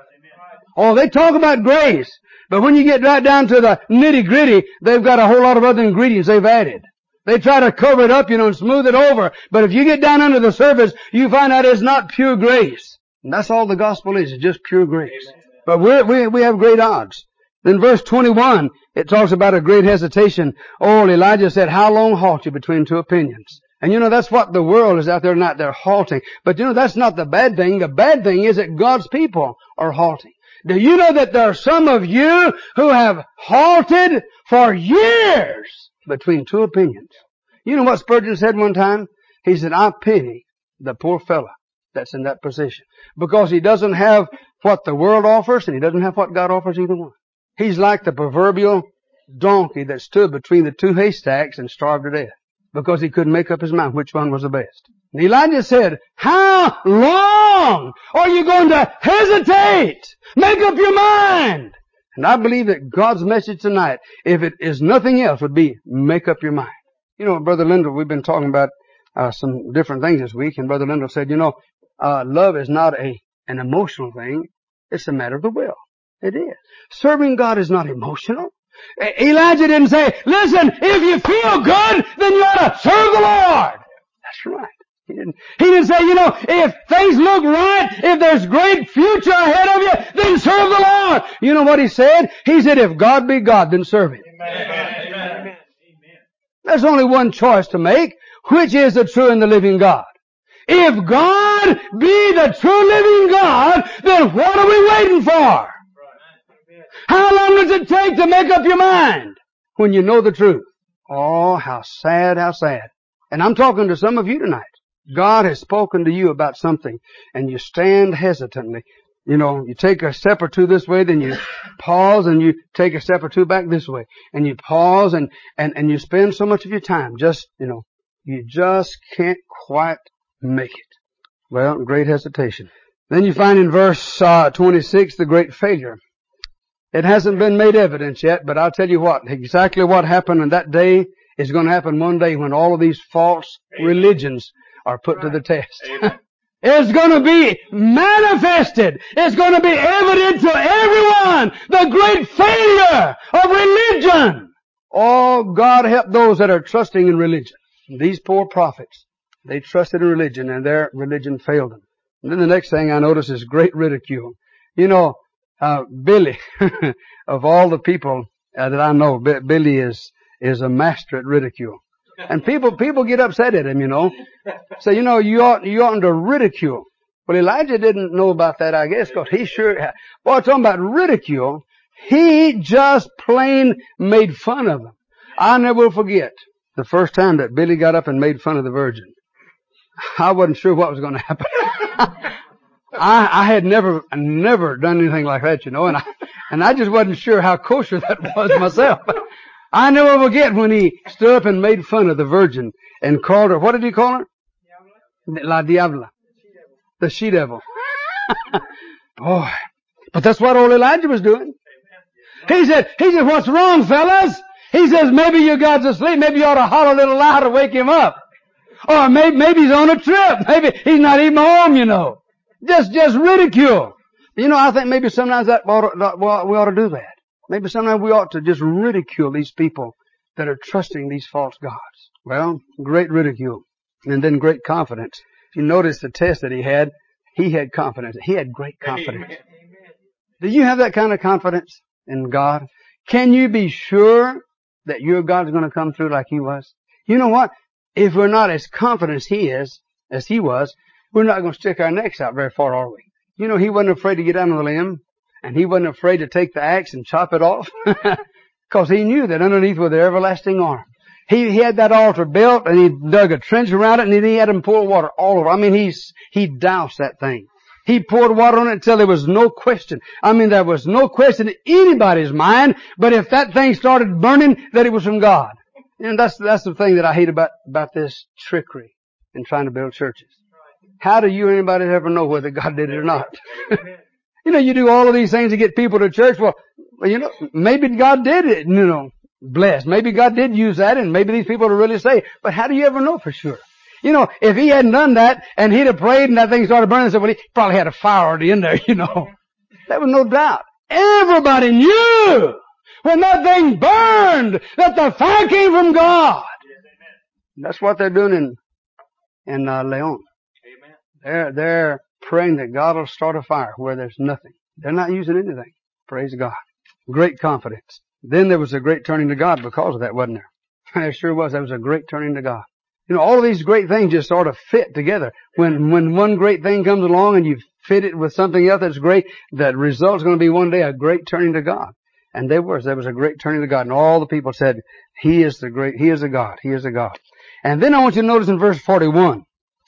Oh, they talk about grace. But when you get right down to the nitty gritty, they've got a whole lot of other ingredients they've added. They try to cover it up, you know, and smooth it over. But if you get down under the surface, you find out it's not pure grace. And that's all the gospel is, it's just pure grace. But we're, we we have great odds. Then verse twenty-one, it talks about a great hesitation. Oh, Elijah said, how long halt you between two opinions? And you know, that's what the world is out there tonight. They're halting. But you know, that's not the bad thing. The bad thing is that God's people are halting. Do you know that there are some of you who have halted for years between two opinions? You know what Spurgeon said one time? He said, I pity the poor fella that's in that position. Because he doesn't have what the world offers and he doesn't have what God offers either one. He's like the proverbial donkey that stood between the two haystacks and starved to death. Because he couldn't make up his mind which one was the best. And Elijah said, how long are you going to hesitate? Make up your mind. And I believe that God's message tonight, if it is nothing else, would be make up your mind. You know, Brother Lindell, we've been talking about uh, some different things this week, and Brother Lindell said, you know, uh, love is not a an emotional thing. It's a matter of the will. It is. Serving God is not emotional. Elijah didn't say, listen, if you feel good, then you ought to serve the Lord. That's right. He didn't, he didn't say, you know, if things look right, if there's great future ahead of you, then serve the Lord. You know what he said? He said, if God be God, then serve Him. Amen. Amen. There's only one choice to make. Which is the true and the living God? If God be the true living God, then what are we waiting for? How long does it take to make up your mind when you know the truth? Oh, how sad, how sad. And I'm talking to some of you tonight. God has spoken to you about something, and you stand hesitantly. You know, you take a step or two this way, then you pause, and you take a step or two back this way. And you pause, and, and, and you spend so much of your time just, you know, you just can't quite make it. Well, great hesitation. Then you find in verse uh, twenty-six the great failure. It hasn't been made evidence yet, but I'll tell you what, exactly what happened on that day is going to happen one day when all of these false religions are put to the test. It's going to be manifested. It's going to be evident to everyone the great failure of religion. Oh, God help those that are trusting in religion. These poor prophets, they trusted in religion and their religion failed them. And then the next thing I notice is great ridicule. You know, uh, Billy, of all the people uh, that I know, B- Billy is, is a master at ridicule. And people, people get upset at him, you know. So, you know, you ought, you oughtn't to ridicule. Well, Elijah didn't know about that, I guess, because he sure had. Boy, talking about ridicule, he just plain made fun of them. I never will forget the first time that Billy got up and made fun of the virgin. I wasn't sure what was going to happen. I, I had never, never done anything like that, you know, and I, and I just wasn't sure how kosher that was myself. I never forget when he stood up and made fun of the virgin and called her, what did he call her? Diabla. La Diabla. The she-devil. Boy. But that's what old Elijah was doing. He said, he said, what's wrong, fellas? He says, maybe your God's asleep. Maybe you ought to holler a little louder to wake him up. Or maybe, maybe he's on a trip. Maybe he's not even home, you know. Just, just ridicule. You know, I think maybe sometimes that ought to, we ought to do that. Maybe sometimes we ought to just ridicule these people that are trusting these false gods. Well, great ridicule. And then great confidence. If you notice the test that he had, he had confidence. He had great confidence. Amen. Do you have that kind of confidence in God? Can you be sure that your God's going to come through like he was? You know what? If we're not as confident as he is, as he was, we're not going to stick our necks out very far, are we? You know, he wasn't afraid to get down on the limb. And he wasn't afraid to take the axe and chop it off. Because he knew that underneath was the everlasting arm. He, he had that altar built and he dug a trench around it and then he had him pour water all over. I mean, he's, he doused that thing. He poured water on it until there was no question. I mean, there was no question in anybody's mind, but if that thing started burning, that it was from God. And that's, that's the thing that I hate about, about this trickery in trying to build churches. How do you or anybody ever know whether God did it or not? You know, you do all of these things to get people to church. Well, you know, maybe God did it, you know, bless. Maybe God did use that and maybe these people are really saved. But how do you ever know for sure? You know, if he hadn't done that and he'd have prayed and that thing started burning and said, well, he probably had a fire already in there, you know. There was no doubt. Everybody knew when that thing burned that the fire came from God. That's what they're doing in, in, uh, Leon. Amen. They're, they're, praying that God will start a fire where there's nothing. They're not using anything. Praise God. Great confidence. Then there was a great turning to God because of that, wasn't there? There sure was. There was a great turning to God. You know, all of these great things just sort of fit together. When, when one great thing comes along and you fit it with something else that's great, the result's going to be one day a great turning to God. And there was. There was a great turning to God. And all the people said, He is the great, He is a God. He is a God. And then I want you to notice in verse forty-one.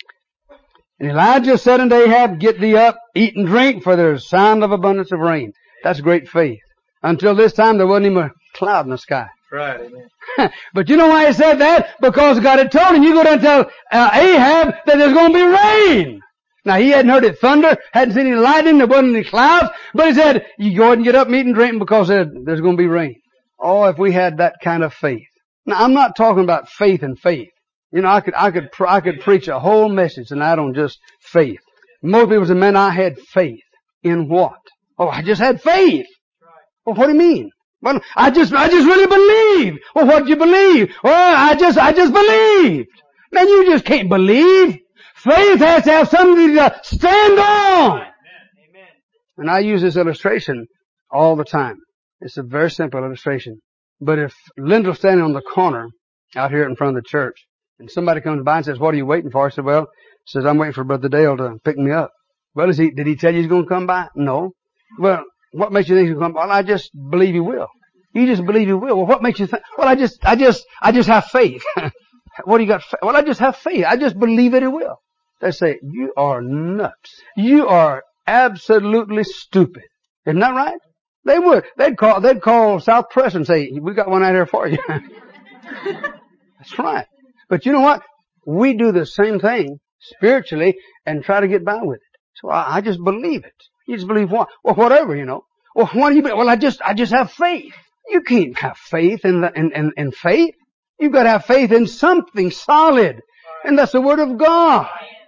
And Elijah said unto Ahab, get thee up, eat and drink, for there is sound of abundance of rain. That's great faith. Until this time, there wasn't even a cloud in the sky. Right, amen. But you know why he said that? Because God had told him, you go down and tell uh, Ahab that there's going to be rain. Now, he hadn't heard it thunder, hadn't seen any lightning, there wasn't any clouds, but he said, you go ahead and get up, eat and drink, because there's going to be rain. Oh, if we had that kind of faith. Now, I'm not talking about faith and faith. You know, I could, I could, I could preach a whole message tonight on just faith. Most people say, man, I had faith. In what? Oh, I just had faith. Well, what do you mean? Well, I just, I just really believed. Well, what did you believe? Well, I just, I just believed. Man, you just can't believe. Faith has to have something to stand on. Amen. And I use this illustration all the time. It's a very simple illustration. But if Linda's standing on the corner out here in front of the church, and somebody comes by and says, what are you waiting for? I said, well, says, I'm waiting for Brother Dale to pick me up. Well, is he, did he tell you he's going to come by? No. Well, what makes you think he'll come by? Well, I just believe he will. You just believe he will. Well, what makes you think? Well, I just, I just, I just have faith. What do you got? Well, I just have faith. I just believe that he will. They say, you are nuts. You are absolutely stupid. Isn't that right? They would. They'd call, they'd call South Press and say, we got one out here for you. That's right. But you know what? We do the same thing spiritually and try to get by with it. So I, I just believe it. You just believe what? Well, whatever, you know. Well, what do you believe? Well, I just, I just have faith. You can't have faith in the, in, in, in faith. You've got to have faith in something solid. And that's the Word of God.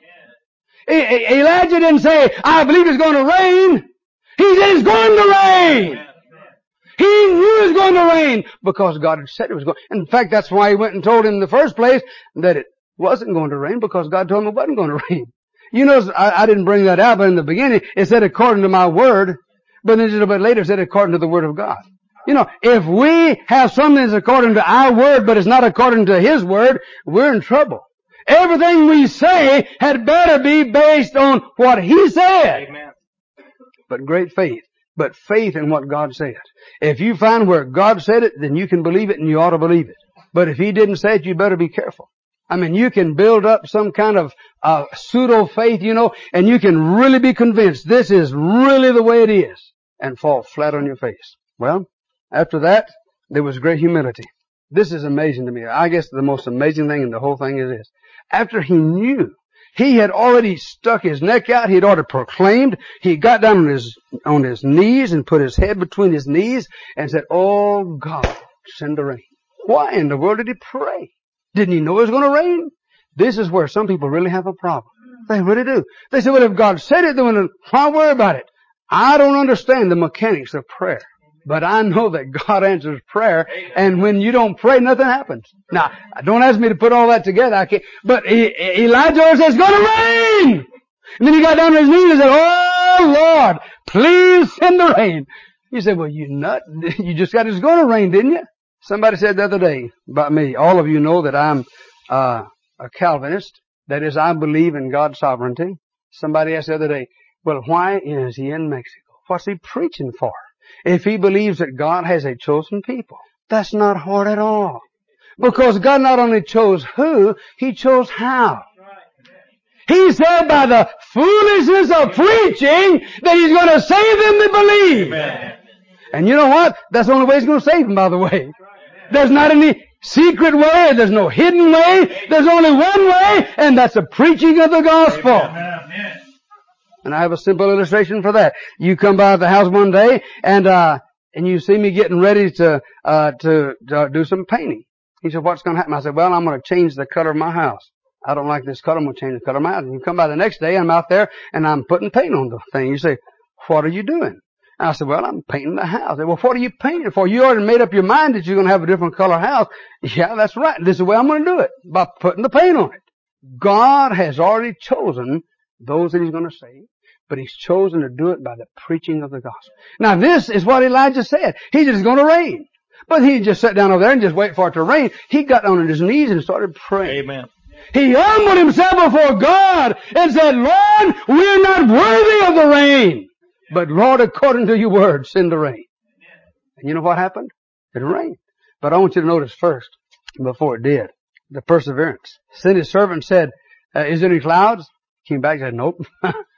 Elijah didn't say, I believe it's going to rain. He said it's going to rain. He knew it was going to rain because God had said it was going. In fact, that's why he went and told him in the first place that it wasn't going to rain, because God told him it wasn't going to rain. You know, I, I didn't bring that out, but in the beginning it said according to my word, but then a little bit later it said according to the Word of God. You know, if we have something that's according to our word, but it's not according to His word, we're in trouble. Everything we say had better be based on what He said. Amen. But great faith. But faith in what God said. If you find where God said it, then you can believe it and you ought to believe it. But if He didn't say it, you better be careful. I mean, you can build up some kind of uh, pseudo faith, you know, and you can really be convinced this is really the way it is, and fall flat on your face. Well, after that, there was great humility. This is amazing to me. I guess the most amazing thing in the whole thing is this. After he knew, he had already stuck his neck out, he had already proclaimed, he got down on his, on his knees and put his head between his knees and said, oh God, send the rain. Why in the world did he pray? Didn't he know it was going to rain? This is where some people really have a problem. They really do. They say, well, if God said it, then why worry about it? I don't understand the mechanics of prayer. But I know that God answers prayer, and when you don't pray, nothing happens. Now, don't ask me to put all that together. I can't. But Elijah says, it's going to rain! And then he got down on his knees and said, oh Lord, please send the rain. You said, well, you nut. You just got it's going to rain, didn't you? Somebody said the other day about me, all of you know that I'm uh, a Calvinist. That is, I believe in God's sovereignty. Somebody asked the other day, well, why is he in Mexico? What's he preaching for? If he believes that God has a chosen people, that's not hard at all. Because God not only chose who, He chose how. He said by the foolishness of preaching that He's going to save them that believe. Amen. And you know what? That's the only way He's going to save them, by the way. There's not any secret way. There's no hidden way. There's only one way, and that's the preaching of the gospel. Amen. And I have a simple illustration for that. You come by the house one day, and uh and you see me getting ready to uh to, to do some painting. He said, what's going to happen? I said, well, I'm going to change the color of my house. I don't like this color. I'm going to change the color of my house. And you come by the next day, I'm out there, and I'm putting paint on the thing. You say, what are you doing? And I said, well, I'm painting the house. Said, well, what are you painting for? You already made up your mind that you're going to have a different color house. Yeah, that's right. This is the way I'm going to do it, by putting the paint on it. God has already chosen those that He's going to save. But He's chosen to do it by the preaching of the gospel. Now this is what Elijah said. He said it's going to rain. But he didn't just sit down over there and just wait for it to rain. He got on his knees and started praying. Amen. He humbled himself before God and said, Lord, we're not worthy of the rain. But Lord, according to your word, send the rain. And you know what happened? It rained. But I want you to notice first, before it did, the perseverance. Sent his servant and said, uh, is there any clouds? Came back and said, nope.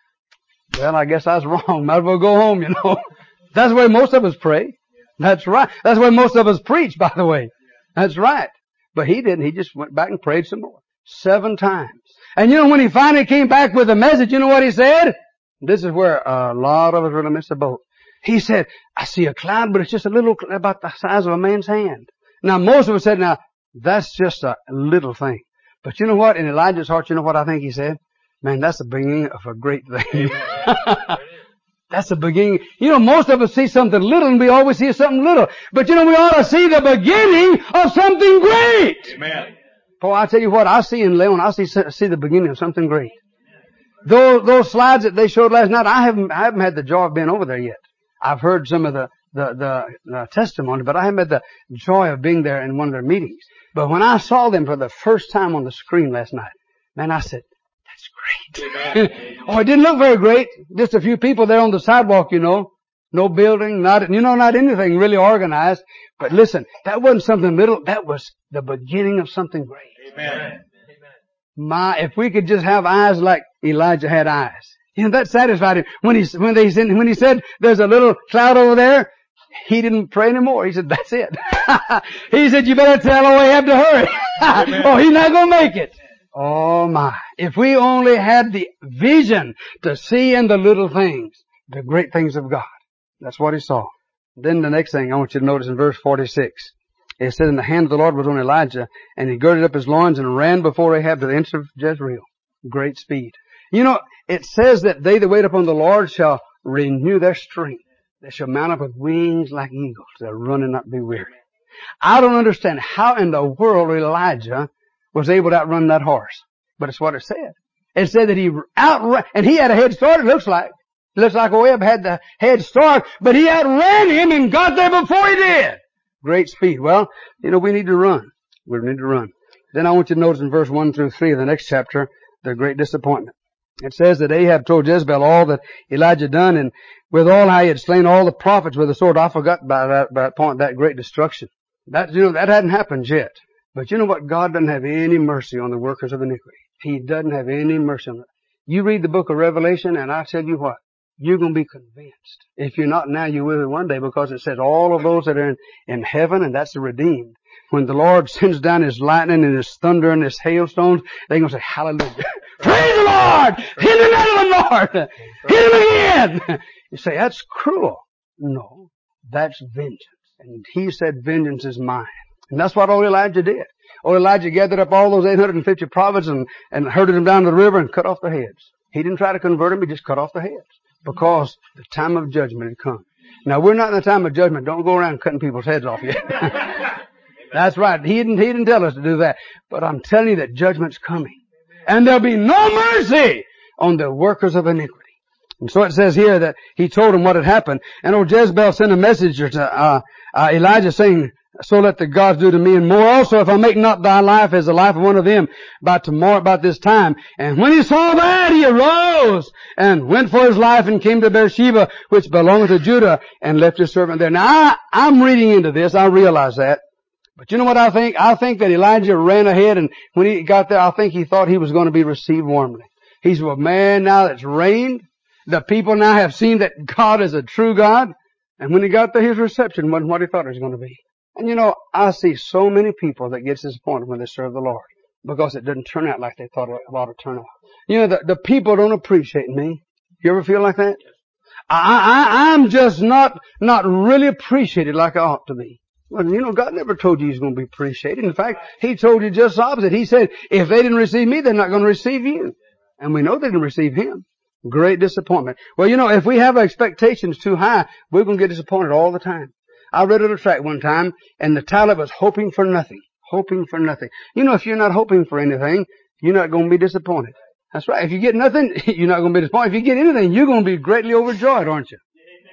Well, I guess I was wrong. Might as well go home, you know. That's the way most of us pray. That's right. That's the way most of us preach, by the way. That's right. But he didn't. He just went back and prayed some more. Seven times. And you know, when he finally came back with a message, you know what he said? This is where a lot of us really miss the boat. He said, I see a cloud, but it's just a little, about the size of a man's hand. Now, most of us said, now, that's just a little thing. But you know what? In Elijah's heart, you know what I think he said? Man, that's the beginning of a great thing. That's the beginning. You know, most of us see something little and we always see something little. But you know, we ought to see the beginning of something great. Amen. Boy, I tell you what, I see in Leon, I see, see the beginning of something great. Those, those slides that they showed last night, I haven't, I haven't had the joy of being over there yet. I've heard some of the, the, the, the testimony, but I haven't had the joy of being there in one of their meetings. But when I saw them for the first time on the screen last night, man, I said, great. Oh, it didn't look very great. Just a few people there on the sidewalk, you know. No building, not, you know, not anything really organized. But listen, that wasn't something little. That was the beginning of something great. Amen. My, if we could just have eyes like Elijah had eyes. You know, that satisfied him. When he, when they said, when he said, there's a little cloud over there, he didn't pray anymore. He said, that's it. He said, you better tell Ahab to hurry. Oh, he's not gonna make it. Oh my. If we only had the vision to see in the little things, the great things of God. That's what he saw. Then the next thing I want you to notice in verse forty-six. It said, and the hand of the Lord was on Elijah, and he girded up his loins and ran before Ahab to the entrance of Jezreel. Great speed. You know, it says that they that wait upon the Lord shall renew their strength. They shall mount up with wings like eagles. They'll run and not be weary. I don't understand how in the world Elijah was able to outrun that horse. But it's what it said. It said that he outran, and he had a head start, it looks like. It looks like Ahab had the head start, but he outran him and got there before he did. Great speed. Well, you know, we need to run. We need to run. Then I want you to notice in verse one through three of the next chapter, the great disappointment. It says that Ahab told Jezebel all that Elijah done, and with all how he had slain all the prophets with the sword. I forgot by that, by that point, that great destruction. That, you know, that hadn't happened yet. But you know what? God doesn't have any mercy on the workers of iniquity. He doesn't have any mercy on it. You read the book of Revelation, and I tell you what, you're going to be convinced. If you're not now, you will be one day, because it says all of those that are in, in heaven, and that's the redeemed. When the Lord sends down His lightning and His thunder and His hailstones, they're going to say, hallelujah. Praise the Lord! Hit the name of the Lord! Hit Him again! You say, that's cruel. No, that's vengeance. And He said, vengeance is mine. And that's what old Elijah did. Old Elijah gathered up all those eight hundred fifty prophets and, and herded them down to the river and cut off their heads. He didn't try to convert them, he just cut off their heads. Because the time of judgment had come. Now, we're not in the time of judgment. Don't go around cutting people's heads off yet. That's right. He didn't, he didn't tell us to do that. But I'm telling you that judgment's coming. And there'll be no mercy on the workers of iniquity. And so it says here that he told him what had happened. And old Jezebel sent a messenger to uh, uh, Elijah saying, so let the gods do to me and more also if I make not thy life as the life of one of them by tomorrow, about this time. And when he saw that, he arose and went for his life and came to Beersheba, which belongeth to Judah, and left his servant there. Now, I, I'm reading into this. I realize that. But you know what I think? I think that Elijah ran ahead, and when he got there, I think he thought he was going to be received warmly. He's a man now that's reigned. The people now have seen that God is a true God. And when he got there, his reception wasn't what he thought it was going to be. And you know, I see so many people that get disappointed when they serve the Lord because it doesn't turn out like they thought it ought to turn out. You know, the, the people don't appreciate me. You ever feel like that? I, I, I'm just not, not really appreciated like I ought to be. Well, you know, God never told you He's going to be appreciated. In fact, He told you just the opposite. He said, if they didn't receive me, they're not going to receive you. And we know they didn't receive Him. Great disappointment. Well, you know, if we have expectations too high, we're going to get disappointed all the time. I read a tract one time, and the title was Hoping for Nothing. Hoping for nothing. You know, if you're not hoping for anything, you're not going to be disappointed. That's right. If you get nothing, you're not going to be disappointed. If you get anything, you're going to be greatly overjoyed, aren't you?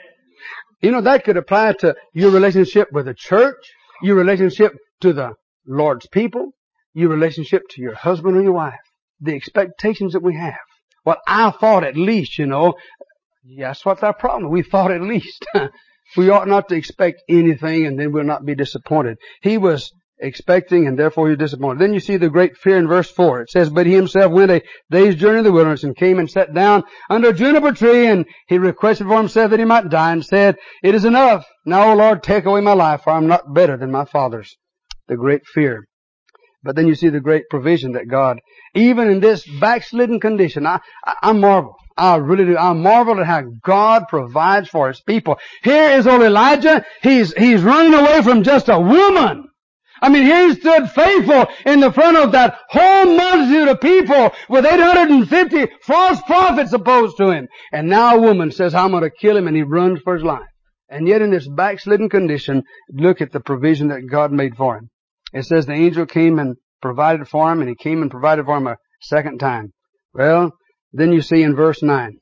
You know, that could apply to your relationship with the church, your relationship to the Lord's people, your relationship to your husband or your wife. The expectations that we have. Well, I thought at least, you know, yeah, that's what's our problem. We thought at least. We ought not to expect anything and then we'll not be disappointed. He was expecting and therefore he was disappointed. Then you see the great fear in verse four. It says, but he himself went a day's journey in the wilderness and came and sat down under a juniper tree, and he requested for himself that he might die and said, it is enough. Now, O Lord, take away my life, for I am not better than my fathers. The great fear. But then you see the great provision that God, even in this backslidden condition, I, I, I marvel. I really do. I marvel at how God provides for His people. Here is old Elijah. He's, he's running away from just a woman. I mean, here he stood faithful in the front of that whole multitude of people with eight hundred fifty false prophets opposed to him. And now a woman says, I'm going to kill him, and he runs for his life. And yet in this backslidden condition, look at the provision that God made for him. It says the angel came and provided for him, and he came and provided for him a second time. Well, then you see in verse nine,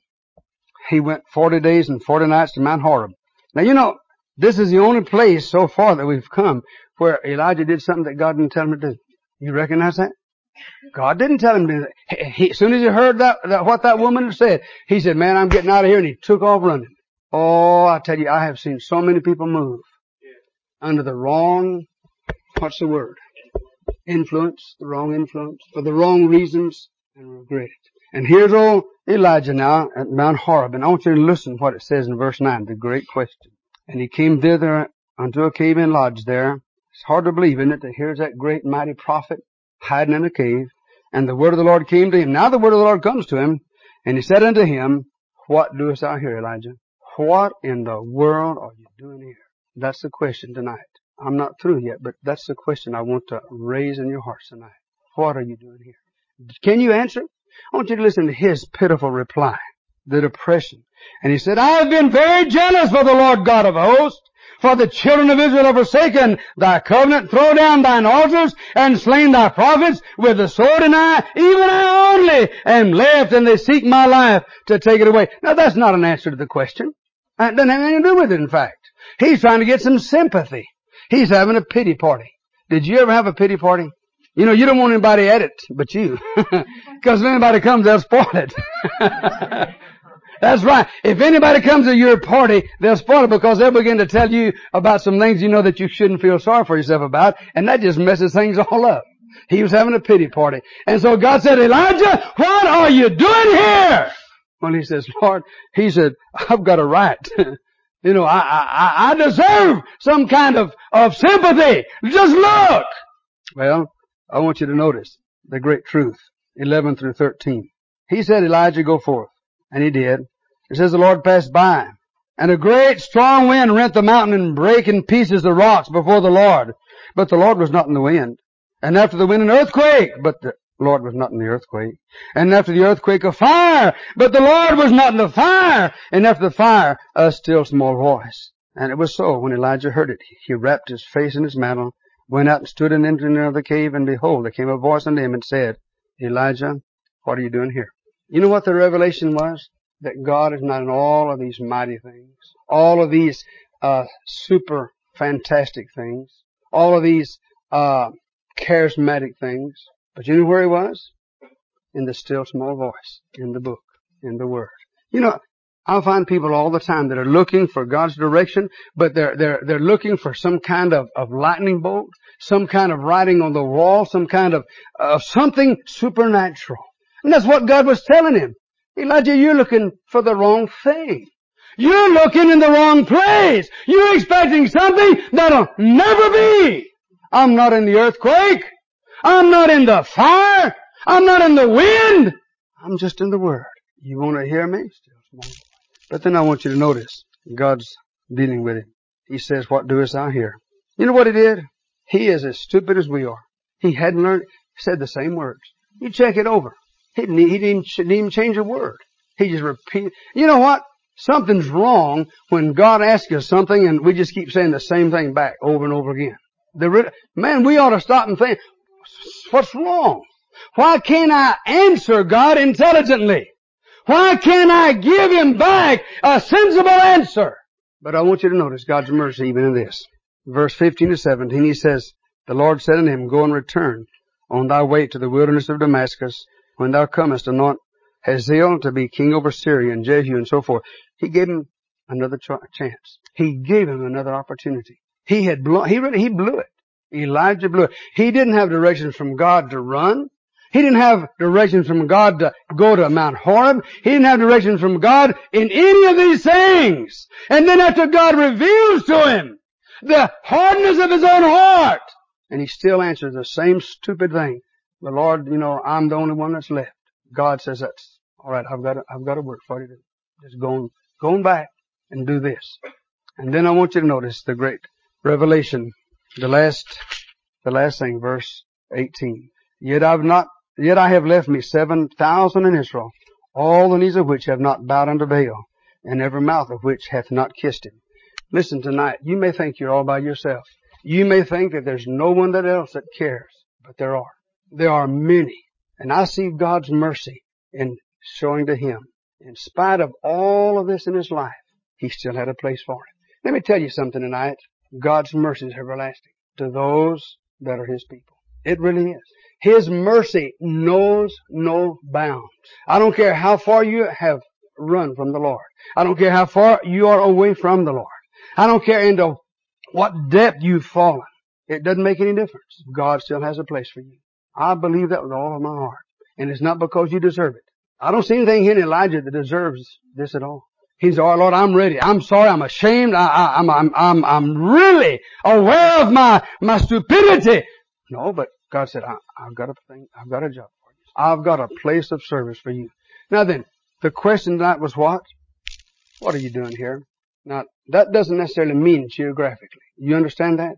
he went forty days and forty nights to Mount Horeb. Now, you know, this is the only place so far that we've come where Elijah did something that God didn't tell him to do. You recognize that? God didn't tell him to do that. He, he, as soon as he heard that, that, what that woman had said, he said, man, I'm getting out of here, and he took off running. Oh, I tell you, I have seen so many people move under the wrong, what's the word? Influence, the wrong influence, for the wrong reasons, and regret it. And here's old Elijah now at Mount Horeb, and I want you to listen to what it says in verse nine, the great question. And he came thither unto a cave and lodged there. It's hard to believe, isn't it, that here's that great mighty prophet hiding in a cave. And the word of the Lord came to him. Now the word of the Lord comes to him, and he said unto him, what doest thou here, Elijah? What in the world are you doing here? That's the question tonight. I'm not through yet, but that's the question I want to raise in your hearts tonight. What are you doing here? Can you answer? I want you to listen to his pitiful reply. The depression. And he said, I have been very jealous for the Lord God of hosts, for the children of Israel have forsaken thy covenant, throw down thine altars, and slain thy prophets with the sword, and I, even I only, am left, and they seek my life to take it away. Now that's not an answer to the question. It doesn't have anything to do with it, in fact. He's trying to get some sympathy. He's having a pity party. Did you ever have a pity party? You know, you don't want anybody at it but you. Because if anybody comes, they'll spoil it. That's right. If anybody comes to your party, they'll spoil it because they'll begin to tell you about some things you know that you shouldn't feel sorry for yourself about, and that just messes things all up. He was having a pity party. And so God said, Elijah, what are you doing here? Well, he says, Lord, he said, I've got a right. You know, I, I, I deserve some kind of, of sympathy. Just look. Well, I want you to notice the great truth, eleven through thirteen. He said, Elijah, go forth. And he did. It says the Lord passed by, and a great strong wind rent the mountain and brake in pieces the rocks before the Lord. But the Lord was not in the wind. And after the wind an earthquake, but the Lord was not in the earthquake. And after the earthquake a fire, but the Lord was not in the fire. And after the fire a still small voice. And it was so when Elijah heard it, he wrapped his face in his mantle, went out and stood in the entrance of the cave, and behold, there came a voice unto him and said, Elijah, what are you doing here? You know what the revelation was? That God is not in all of these mighty things, all of these uh super fantastic things, all of these uh charismatic things. But you know where he was? In the still small voice, in the book, in the Word. You know, I find people all the time that are looking for God's direction, but they're they're they're looking for some kind of, of lightning bolt, some kind of writing on the wall, some kind of of something supernatural. And that's what God was telling him. Elijah, you're looking for the wrong thing. You're looking in the wrong place. You're expecting something that'll never be. I'm not in the earthquake. I'm not in the fire. I'm not in the wind. I'm just in the Word. You want to hear me? Still small. But then I want you to notice God's dealing with him. He says, what doest thou here? You know what he did? He is as stupid as we are. He hadn't learned, said the same words. You check it over. He didn't, he didn't, didn't even change a word. He just repeated. You know what? Something's wrong when God asks us something and we just keep saying the same thing back over and over again. The, man, we ought to stop and think, what's wrong? Why can't I answer God intelligently? Why can't I give Him back a sensible answer? But I want you to notice God's mercy even in this. Verse fifteen to seventeen, He says, the Lord said unto him, go and return on thy way to the wilderness of Damascus. When thou comest, anoint Hazael to be king over Syria, and Jehu, and so forth. He gave him another ch- chance. He gave him another opportunity. He had blown, he really, he blew it. Elijah blew it. He didn't have directions from God to run. He didn't have directions from God to go to Mount Horeb. He didn't have directions from God in any of these things. And then after God reveals to him the hardness of his own heart, and he still answers the same stupid thing. The Lord, you know, I'm the only one that's left. God says, that's all right. I've got to, I've got to work for you to just go on, go on back and do this. And then I want you to notice the great revelation, the last, the last thing, verse eighteen. Yet I've not, yet I have left me seven thousand in Israel, all the knees of which have not bowed unto Baal, and every mouth of which hath not kissed him. Listen tonight. You may think you're all by yourself. You may think that there's no one that else that cares, but there are. There are many. And I see God's mercy in showing to him. In spite of all of this in his life, he still had a place for it. Let me tell you something tonight. God's mercy is everlasting to those that are his people. It really is. His mercy knows no bounds. I don't care how far you have run from the Lord. I don't care how far you are away from the Lord. I don't care into what depth you've fallen. It doesn't make any difference. God still has a place for you. I believe that with all of my heart. And it's not because you deserve it. I don't see anything in Elijah that deserves this at all. He's, oh Lord, I'm ready. I'm sorry. I'm ashamed. I, I, I'm, I'm, I'm, I'm really aware of my, my stupidity. No, but God said, I, I've got a thing. I've got a job for you. I've got a place of service for you. Now then, the question tonight was what? What are you doing here? Now, that doesn't necessarily mean geographically. You understand that?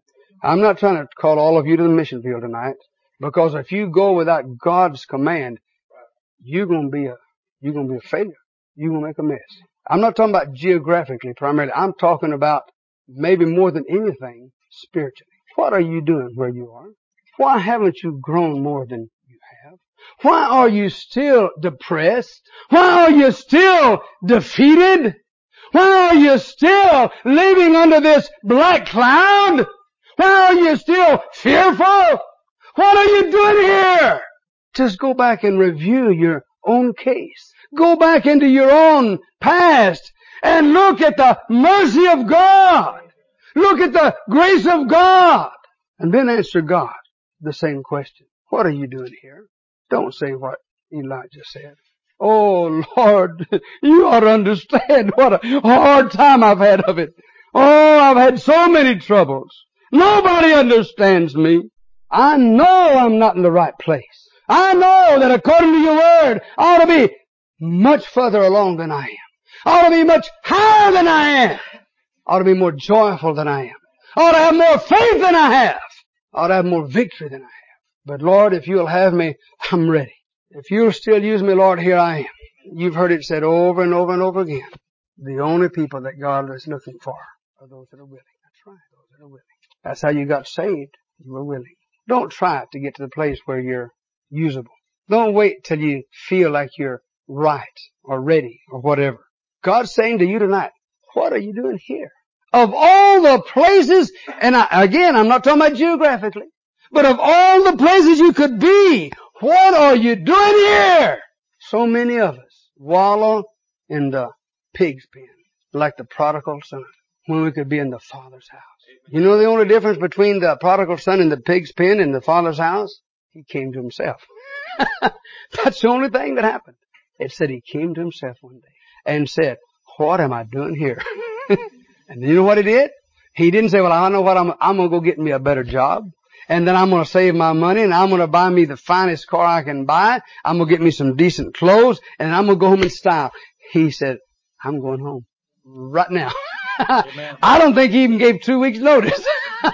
I'm not trying to call all of you to the mission field tonight, because if you go without God's command, you're going to be a, you're going to be a failure. You're going to make a mess. I'm not talking about geographically primarily. I'm talking about maybe more than anything spiritually. What are you doing where you are? Why haven't you grown more than you have? Why are you still depressed? Why are you still defeated? Why are you still living under this black cloud? Why are you still fearful? What are you doing here? Just go back and review your own case. Go back into your own past and look at the mercy of God. Look at the grace of God. And then answer God the same question. What are you doing here? Don't say what Elijah said. Oh, Lord, you ought to understand what a hard time I've had of it. Oh, I've had so many troubles. Nobody understands me. I know I'm not in the right place. I know that according to your word, I ought to be much further along than I am. I ought to be much higher than I am. I ought to be more joyful than I am. I ought to have more faith than I have. I ought to have more victory than I have. But Lord, if you'll have me, I'm ready. If you'll still use me, Lord, here I am. You've heard it said over and over and over again. The only people that God is looking for are those that are willing. That's right, those that are willing. That's how you got saved. You were willing. Don't try to get to the place where you're usable. Don't wait till you feel like you're right or ready or whatever. God's saying to you tonight, what are you doing here? Of all the places, and I, again, I'm not talking about geographically, but of all the places you could be, what are you doing here? So many of us wallow in the pig's pen, like the prodigal son, when we could be in the Father's house. You know the only difference between the prodigal son in the pig's pen and the Father's house? He came to himself. That's the only thing that happened. It said he came to himself one day and said, what am I doing here? And you know what he did? He didn't say, well, I know what I'm, I'm going to go get me a better job. And then I'm going to save my money and I'm going to buy me the finest car I can buy. I'm going to get me some decent clothes and I'm going to go home in style. He said, I'm going home right now. I don't think he even gave two weeks notice.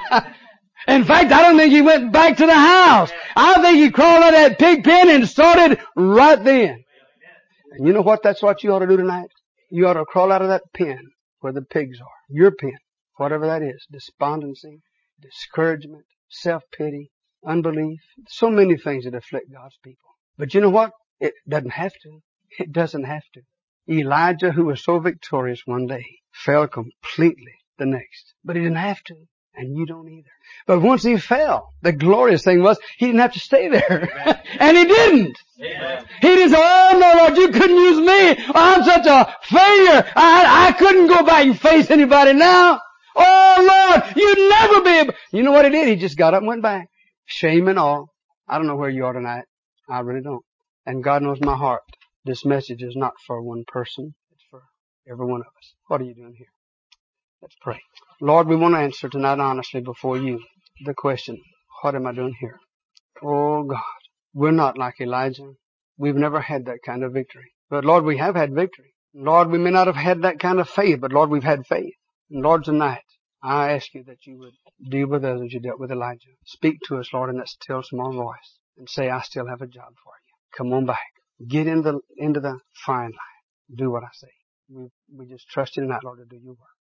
In fact, I don't think he went back to the house. I think he crawled out of that pig pen and started right then. And you know what? That's what you ought to do tonight. You ought to crawl out of that pen where the pigs are. Your pen. Whatever that is. Despondency, discouragement, self-pity, unbelief. So many things that afflict God's people. But you know what? It doesn't have to. It doesn't have to. Elijah, who was so victorious one day, fell completely the next. But he didn't have to. And you don't either. But once he fell, the glorious thing was he didn't have to stay there. And he didn't. Amen. He didn't say, oh no, Lord, you couldn't use me. I'm such a failure. I, I couldn't go back and face anybody now. Oh Lord, you'd never be able. You know what he did? He just got up and went back. Shame and all. I don't know where you are tonight. I really don't. And God knows my heart. This message is not for one person. It's for every one of us. What are you doing here? Let's pray. Lord, we want to answer tonight honestly before you the question, what am I doing here? Oh God, we're not like Elijah. We've never had that kind of victory. But Lord, we have had victory. Lord, we may not have had that kind of faith, but Lord, we've had faith. And Lord, tonight, I ask you that you would deal with us as you dealt with Elijah. Speak to us, Lord, in that still small voice and say, I still have a job for you. Come on back. Get in the, into the fine line. Do what I say. We, we just trust you tonight, Lord, to do your work.